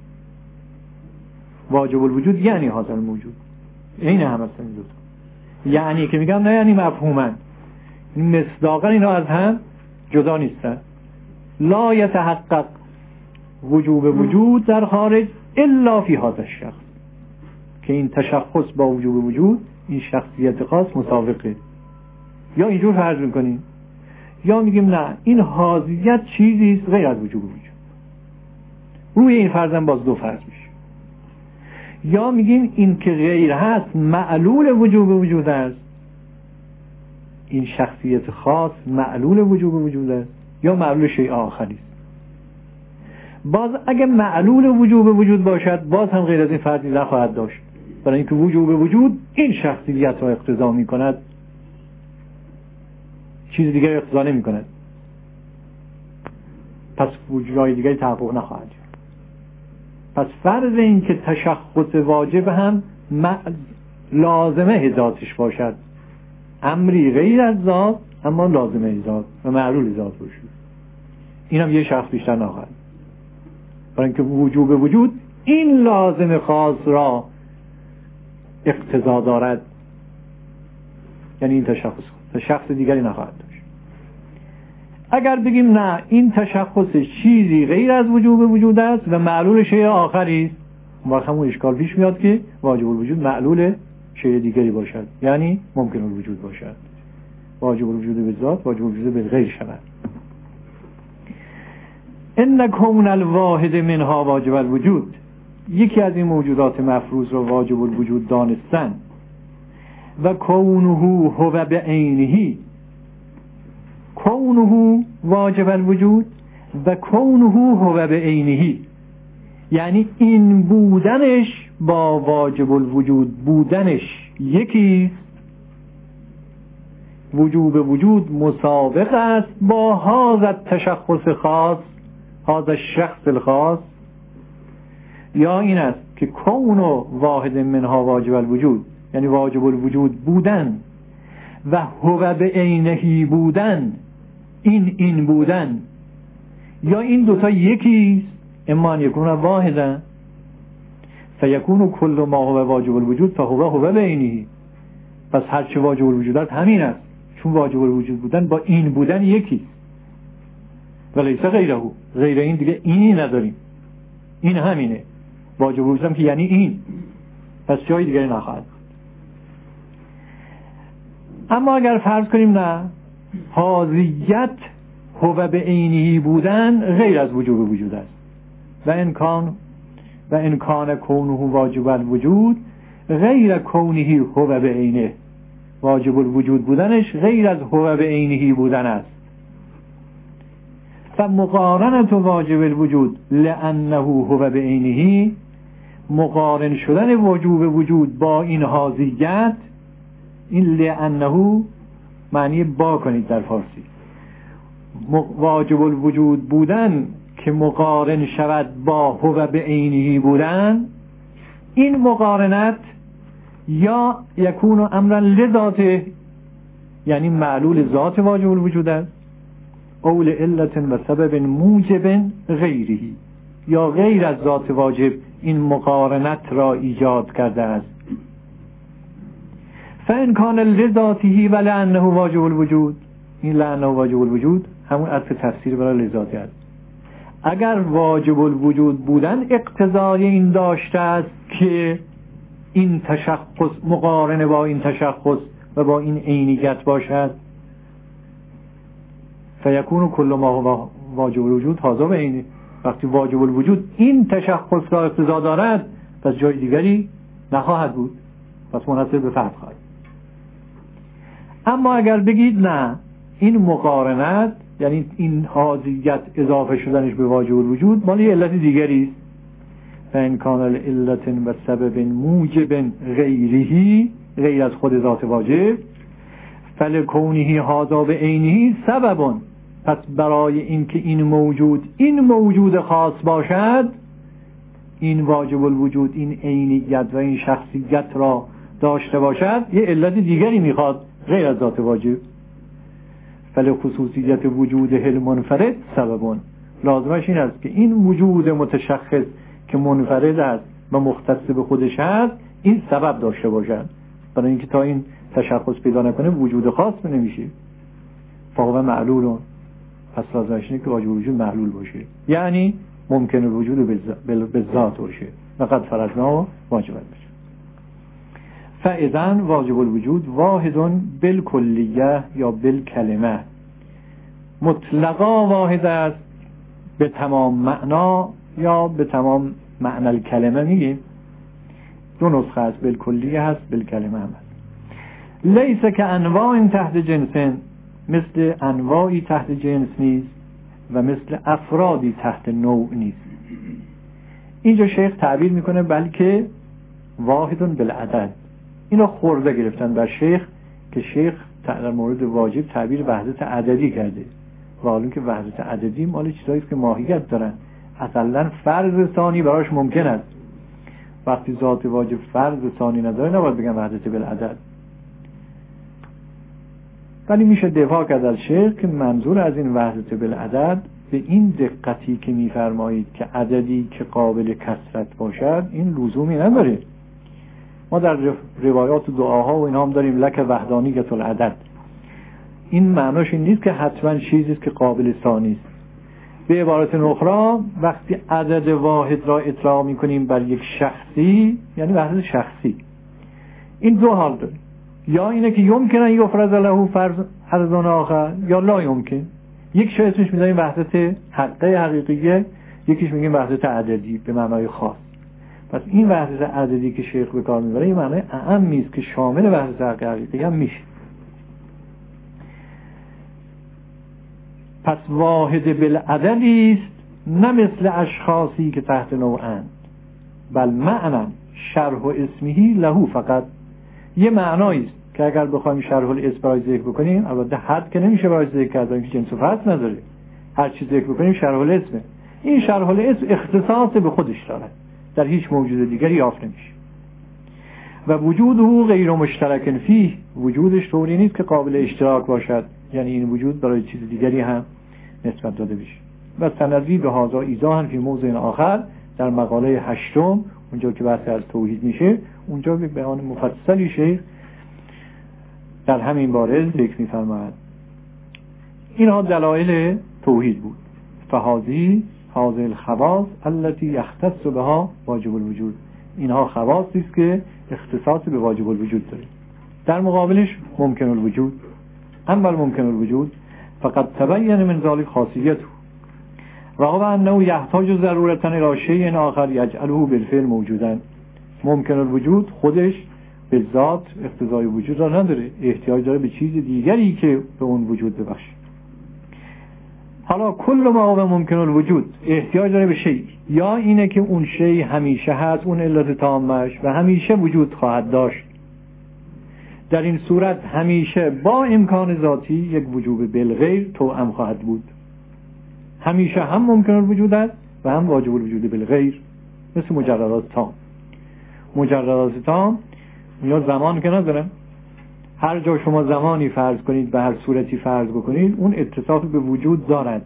[SPEAKER 1] واجب الوجود یعنی حاصل موجود، عین هم هستن این دوتا. یعنی که میگم نه یعنی مفهومن، مصداقا اینا از هم جدا نیستن. لا یتحقق وجوب وجود در خارج الا فی هذا الشخص، که این تشخص با وجوب وجود این شخصیت خاص مسابقه. یا اینجور فرض میکنیم، یا میگیم نه این حاضیت چیزی است غیر از وجوب وجود. روی این فرضم باز دو فرض میشه. یا میگیم این که غیر هست معلول وجوب وجود است، این شخصیت خاص معلول وجوب وجود است یا معلول شیء آخری است. باز اگه معلول وجوب وجود باشد باز هم غیر از این فردی نخواهد داشت، برای اینکه وجوب وجود این شخصیت را اقتضا می کند، چیز دیگر اقتضا نمی کند، پس وجودهای دیگری تحقق نخواهد کرد. پس فرض این که تشخص واجب هم لازمه ذاتش باشد، امری غیر از ذات اما لازمه ذات و معلول ذات باشد، این هم یه شخص بیشتر نخواهد، برای اینکه وجوب وجود این لازم خاص را اقتضا دارد، یعنی این تشخص شخص دیگری نخواهد داشت. اگر بگیم نه این تشخص چیزی غیر از وجوب وجود است و معلول شیء آخری است، ما همون اشکال پیش میاد که واجب الوجود معلول شیء دیگری باشد، یعنی ممکن الوجود باشد. واجب الوجود به ذات واجب الوجود به غیر شود. ان کون الواحد منها واجب الوجود، یکی از این موجودات مفروض را واجب الوجود دانستن و کونه هو بعینه، کونه واجب الوجود و کونه هو بعینه، یعنی این بودنش با واجب الوجود بودنش یکی، وجوب وجود مسابق است با هذا تشخص خاص، هذا الشخص الخاص. یا این است که کون واحد منها واجب الوجود، یعنی واجب الوجود بودن و هو بعینه بودن، این این بودن، یا این دوتا یکی اما ان یکون واحدا فیکون کل ما هو واجب الوجود فهو هو بعینه. پس هر چه واجب الوجود است همین است، چون واجب الوجود بودن با این بودن یکی و لیس غیره، غیر این دیگه اینی نداریم، این همینه، واجب الوجود هم که یعنی این، پس جای دیگری نخواهد. اما اگر فرض کنیم نه حاضیت هو بعینه بودن غیر از وجوب وجود است و امکان و امکان کونه واجب الوجود غیر کونه هو بعینه، واجب الوجود بودنش غیر از هو بعینه بودن است. فمقارنة واجب الوجود لأنه هو بعینه، مقارن شدن وجوب وجود با این حاضیت، این لأنه معنی با کنید در فارسی، واجب الوجود بودن که مقارن شود با هو بعینه بودن، این مقارنت یا یکون امرا لذاته، یعنی معلول ذات واجب الوجود است، او لعلت و سبب موجب غیره، یا غیر از ذات واجب این مقارنت را ایجاد کرده است. فان کان لذاته و لانه واجب الوجود، این لانه واجب الوجود همون عطف تفسیر برای لذاته است. اگر واجب الوجود بودن اقتضای این داشته است که این تشخص مقارنه با این تشخص و با این عینیت باشد، فیکون کل ما هو واجب الوجود هذا بعینه، وقتی واجب الوجود این تشخص را اقتضا دارد پس جای دیگری نخواهد بود، پس منحصر به فرد خواهد. اما اگر بگید نه این مقارنت یعنی این حاضیت اضافه شدنش به واجب الوجود مال یه علت دیگری است، فان کان العلت و سبب موجب غیره، غیر از خود ذات واجب، فلکونه هذا بعینه سبب، پس برای اینکه این موجود این موجود خاص باشد، این واجب الوجود این عینیت و این شخصیت را داشته باشد، یه علت دیگری میخواد غیر از ذات واجب. فلخصوصیت وجود المنفرد سبب، لازمش این است که این وجود متشخص که منفرد است و مختص به خودش هست این سبب داشته باشد، برای اینکه تا این تشخص پیدا نکنه وجود خاص نمیشه. فهو معلول، پس لازمش اینه که واجب وجود معلول باشه، یعنی ممکن وجود به ذات باشه و قد فرضنا واجب باشه. فاذا واجب الوجود واحد بالکلیه یا بالکلمه، مطلقا واحد است به تمام معنا یا به تمام معنی الکلمه، میگیم دو نسخه است، بالکلیه هست بالکلمه هم هست. لیس که انواع تحت جنسن، مثل انواعی تحت جنس نیست و مثل افرادی تحت نوع نیست. اینجا شیخ تعبیر میکنه بلکه واحدون بالعدد. اینو خورده گرفتن بر شیخ که شیخ در مورد واجب تعبیر وحدت عددی کرده، و حالا که وحدت عددی مال چیزایی که ماهیت دارن، اصلا فرض ثانی براش ممکن است. وقتی ذات واجب فرض ثانی نداره نباید بگم وحدت بالعدد. ولی میشه دفاع کرد از شیخ که منظور از این وحدت بالعدد به این دقتی که میفرمایید که عددی که قابل کثرت باشد این لزومی نداره. ما در روایات و دعاها و اینا هم داریم لک وحدانیت العدد. این معناش این نیست که حتما چیزی است که قابل ثانی است. به عبارت اخرى وقتی عدد واحد را اطلاق میکنیم بر یک شخصی یعنی وحدت شخصی، این دو حال داره. یا اینه که یمکنه یفرض له فرض آخر یا لا یمکن. یک شای اسمش میذاریم وحدت حقه حقیقیه، یکیش میگیم وحدت عددی به معنای خاص. پس این وحدت عددی که شیخ به کار میبره این معنای اعمی است که شامل وحدت حقیقی هم میشه. پس واحد بالعددی است، نه مثل اشخاصی که تحت نوعند، بل معنی شرح و اسمهی له فقط. یه معنایی است که اگر بخوایم شرح الاسم برای ذکر بکنیم، البته حد که نمیشه برای ذکر کرد که جنس و فصل نداره، هر چیز ذکر بکنیم شرح الاسمه. این شرح الاسم اختصاص به خودش دارد، در هیچ موجود دیگری یافت نمیشه. و وجوده غیر مشترک فیه، وجودش طوری نیست که قابل اشتراک باشد، یعنی این وجود برای چیز دیگری هم نسبت داده بشه. و سنوی به هذا ایضاحا فی موضع آخر، در مقاله هشتم اونجا که بحث از توحید میشه، اونجا به بیان مفصلی شیخ در همین باره ذکر می‌فرماید. اینها دلایل توحید بود. فهذه هذه الخواص التي يختص بها واجب الوجود، اینها خواصی است که اختصاص به واجب الوجود داره. در مقابلش ممکن الوجود، اما ممکن الوجود فقط تبین من ذلك خاصیته و هو انه یحتاج ضرورتا الی شیء آخر یجعله بالفعل موجودا. ممکن الوجود خودش به ذات اقتضای وجود را نداره، احتیاج داره به چیز دیگری که به اون وجود ببخشه. حالا کل ما هو ممکن الوجود احتیاج داره به شیء، یا اینه که اون شیء همیشه هست، اون علت تامش و همیشه وجود خواهد داشت. در این صورت همیشه با امکان ذاتی یک وجوب بالغیر توأم خواهد بود. همیشه هم ممکن الوجود است و هم واجب الوجود بالغیر، مثل مجردات تام. مجردات تام یا زمان که ندارن، هر جا شما زمانی فرض کنید به هر صورتی فرض بکنید اون اتصاف به وجود دارد.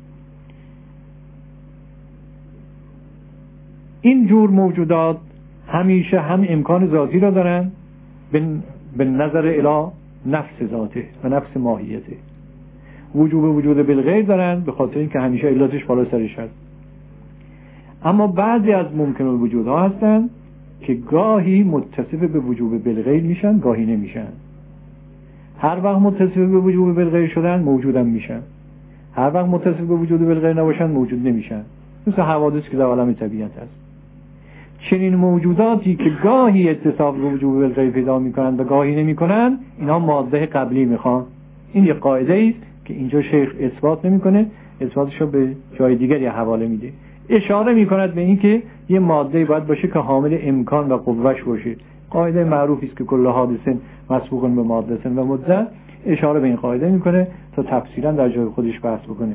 [SPEAKER 1] این جور موجودات همیشه هم امکان ذاتی را دارن به نظر الی نفس ذاته و نفس ماهیته، وجوب وجود بالغیر دارن به خاطر اینکه همیشه علتش بالا سرش هست. اما بعضی از ممکن الوجودها هستن که گاهی متصف به وجوب بالغیر میشن، گاهی نمیشن. هر وقت متصف به وجوب بالغیر شدن موجودم میشن، هر وقت متصف به وجود بالغیر نباشن موجود نمیشن، مثل حوادث که در عالم طبیعت هست. چنین موجوداتی که گاهی اتصاف به وجوب بالغیر پیدا میکنن و گاهی نمیکنن، اینا ماده قبلی میخوان. این یک قاعده است که اینجا شیخ اثبات نمیکنه، اثباتش رو به جای دیگری حواله میده. اشاره میکند به این که یه ماده باید باشه که حامل امکان و قوهش باشه. قاعده معروفی است که کل حادث مسبوق به ماده و مدت. اشاره به این قاعده میکنه تا تفصیلا در جای خودش بحث بکنه.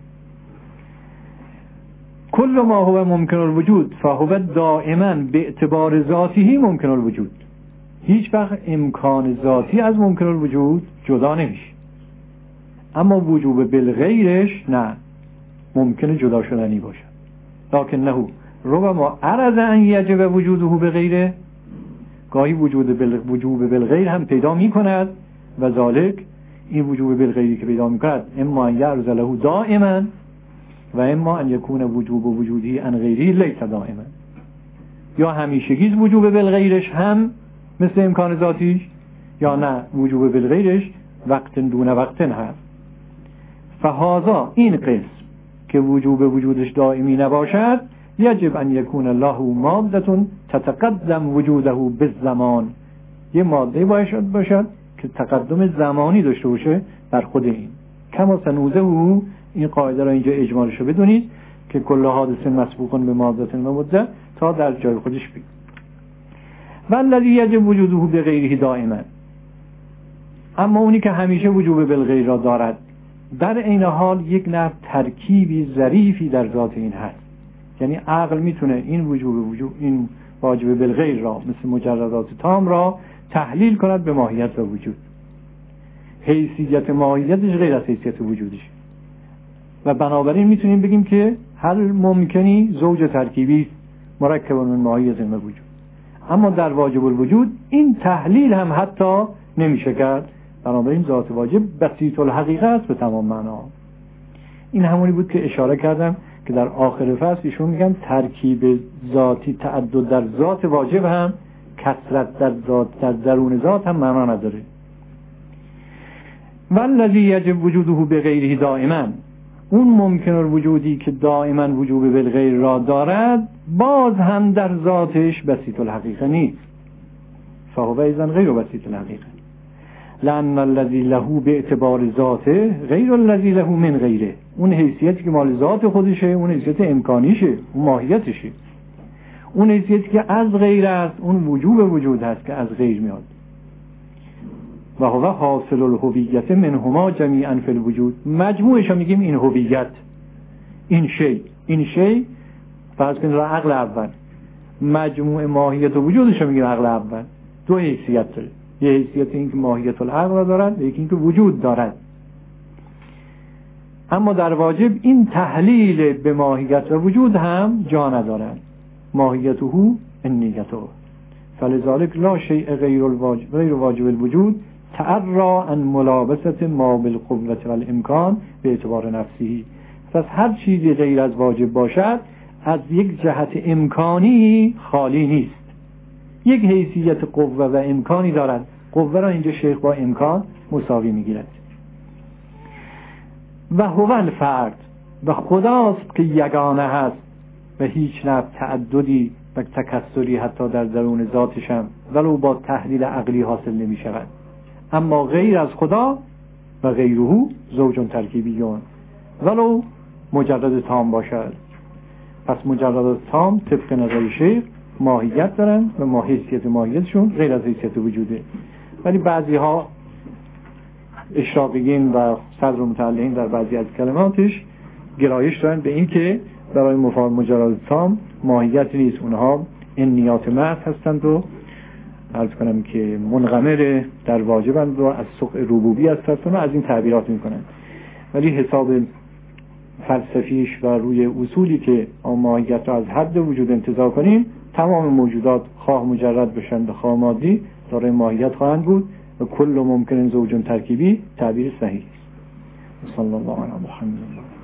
[SPEAKER 1] کل ما هو ممکن الوجود فهو دائما به اعتبار ذاتی ممکن الوجود. هیچ وقت امکان ذاتی از ممکن الوجود جدا نمیشه، اما وجوب بالغیرش نه، ممکن جدا شدنی باشه. لکن نه ربما عرض ان یجب وجوده بغیره، گاهی وجود بل... وجوب بالغیر هم پیدا می کند و ذالک این وجوب بالغیری که پیدا می کند اما ان یعرض له دائما و اما ان یکون وجوب وجودی ان غیری لیس دائما. یا همیشگیز وجوب بالغیرش هم مثل امکان ذاتیش، یا نه وجوب بالغیرش وقت دون وقت هست. فهذا این قسم که وجوب وجودش دائمی نباشد یجب ان یکون الله ماده تتقدم وجوده بالزمان، یه ماده باشد باشد که تقدم زمانی داشته باشه بر خود این. کما سنوزه او، این قاعده را اینجا اجمالش رو بدونید که کل حادث مسبوقون به مادة و مدة تا در جای خودش بید. والذی یجب وجوده به غیره دائما، اما اونی که همیشه وجوب بالغیر را دارد، در این حال یک نوع ترکیبی ظریفی در ذات این هست. یعنی عقل میتونه این وجوب وجوب این واجب بالغیر را مثل مجردات تام را تحلیل کند به ماهیت و وجود. حیثیت ماهیتش غیر از حیثیت وجودش، و بنابراین میتونیم بگیم که هر ممکنی زوج ترکیبی مرکب من ماهیت و وجود. اما در واجب الوجود این تحلیل هم حتی نمیشه کرد، بنابراین ذات واجب بسیط الحقیقه است به تمام معنا. این همونی بود که اشاره کردم که در آخر فصل ایشون میگن ترکیب ذاتی تعدد در ذات واجب هم کثرت در ذات در درون ذات هم معنا نداره. والذی یجب وجوده به غیره دائما، اون ممکن الوجودی که دائما وجوب بالغیر را دارد باز هم در ذاتش بسیط الحقیقه نیست. فهو ایضا غیر بسیط الحقیقه، لأن الذی له به اعتبار ذاته غیر الذی له من غیره. اون حیثیتی که مال ذات خودشه اون حیثیت امکانیشه، اون ماهیتشه. اون حیثیتی که از غیر است اون وجوب وجود هست که از غیر میاد. و هو حاصل الهویت منهما جمیعا فی الوجود، مجموعش رو میگیم این هویت، این شی این شی فرض کنید را عقل اول، مجموع ماهیت و وجودش رو میگیم عقل اول. دو حیثیت داره، یه حیثیت این که ماهیت العقل را دارد، یکی این که وجود دارد. اما در واجب این تحلیل به ماهیت و وجود هم جا ندارد. ماهیته انیته، فلذلك لا شیء غیر الواجب غیر واجب الوجود تعرى عن ملابسه ما بالقوه والامکان به اعتبار نفسه. پس هر چیزی غیر از واجب باشد از یک جهت امکانی خالی نیست، یک حیثیت قوه و امکانی دارد. قوه را اینجا شیخ با امکان مساوی میگیرد. و هو الفرد، و خداست که یگانه هست و هیچ نوع تعددی و تکثری حتی در درون ذاتش هم ولو با تحلیل عقلی حاصل نمی شود. اما غیر از خدا و غیره زوج ترکیبیون ولو مجرد تام باشد. پس مجرد تام طبق نظر شیخ ماهیت دارن و ما حیثیت ماهیتشون غیر از حیثیت وجوده. ولی بعضی ها اشراقیین و صدر متعلقین در بعضی از کلماتش گرایش دارن به این که برای مفاهیم مجرد تام ماهیت نیست، اونها انیات محض هستند و عرض کنم که منغمر در واجبند و از سوق ربوبی هستند و از این تعبیرات میکنند. ولی حساب فلسفیش و روی اصولی که ماهیت را از حد وجود انتزاع کنیم، تمام موجودات خواه مجرد بشند و خواه مادی دارای ماهیت خواهند بود و کل ممکن زوج ترکیبی تعبیر صحیح. صلی الله علیه و محمد.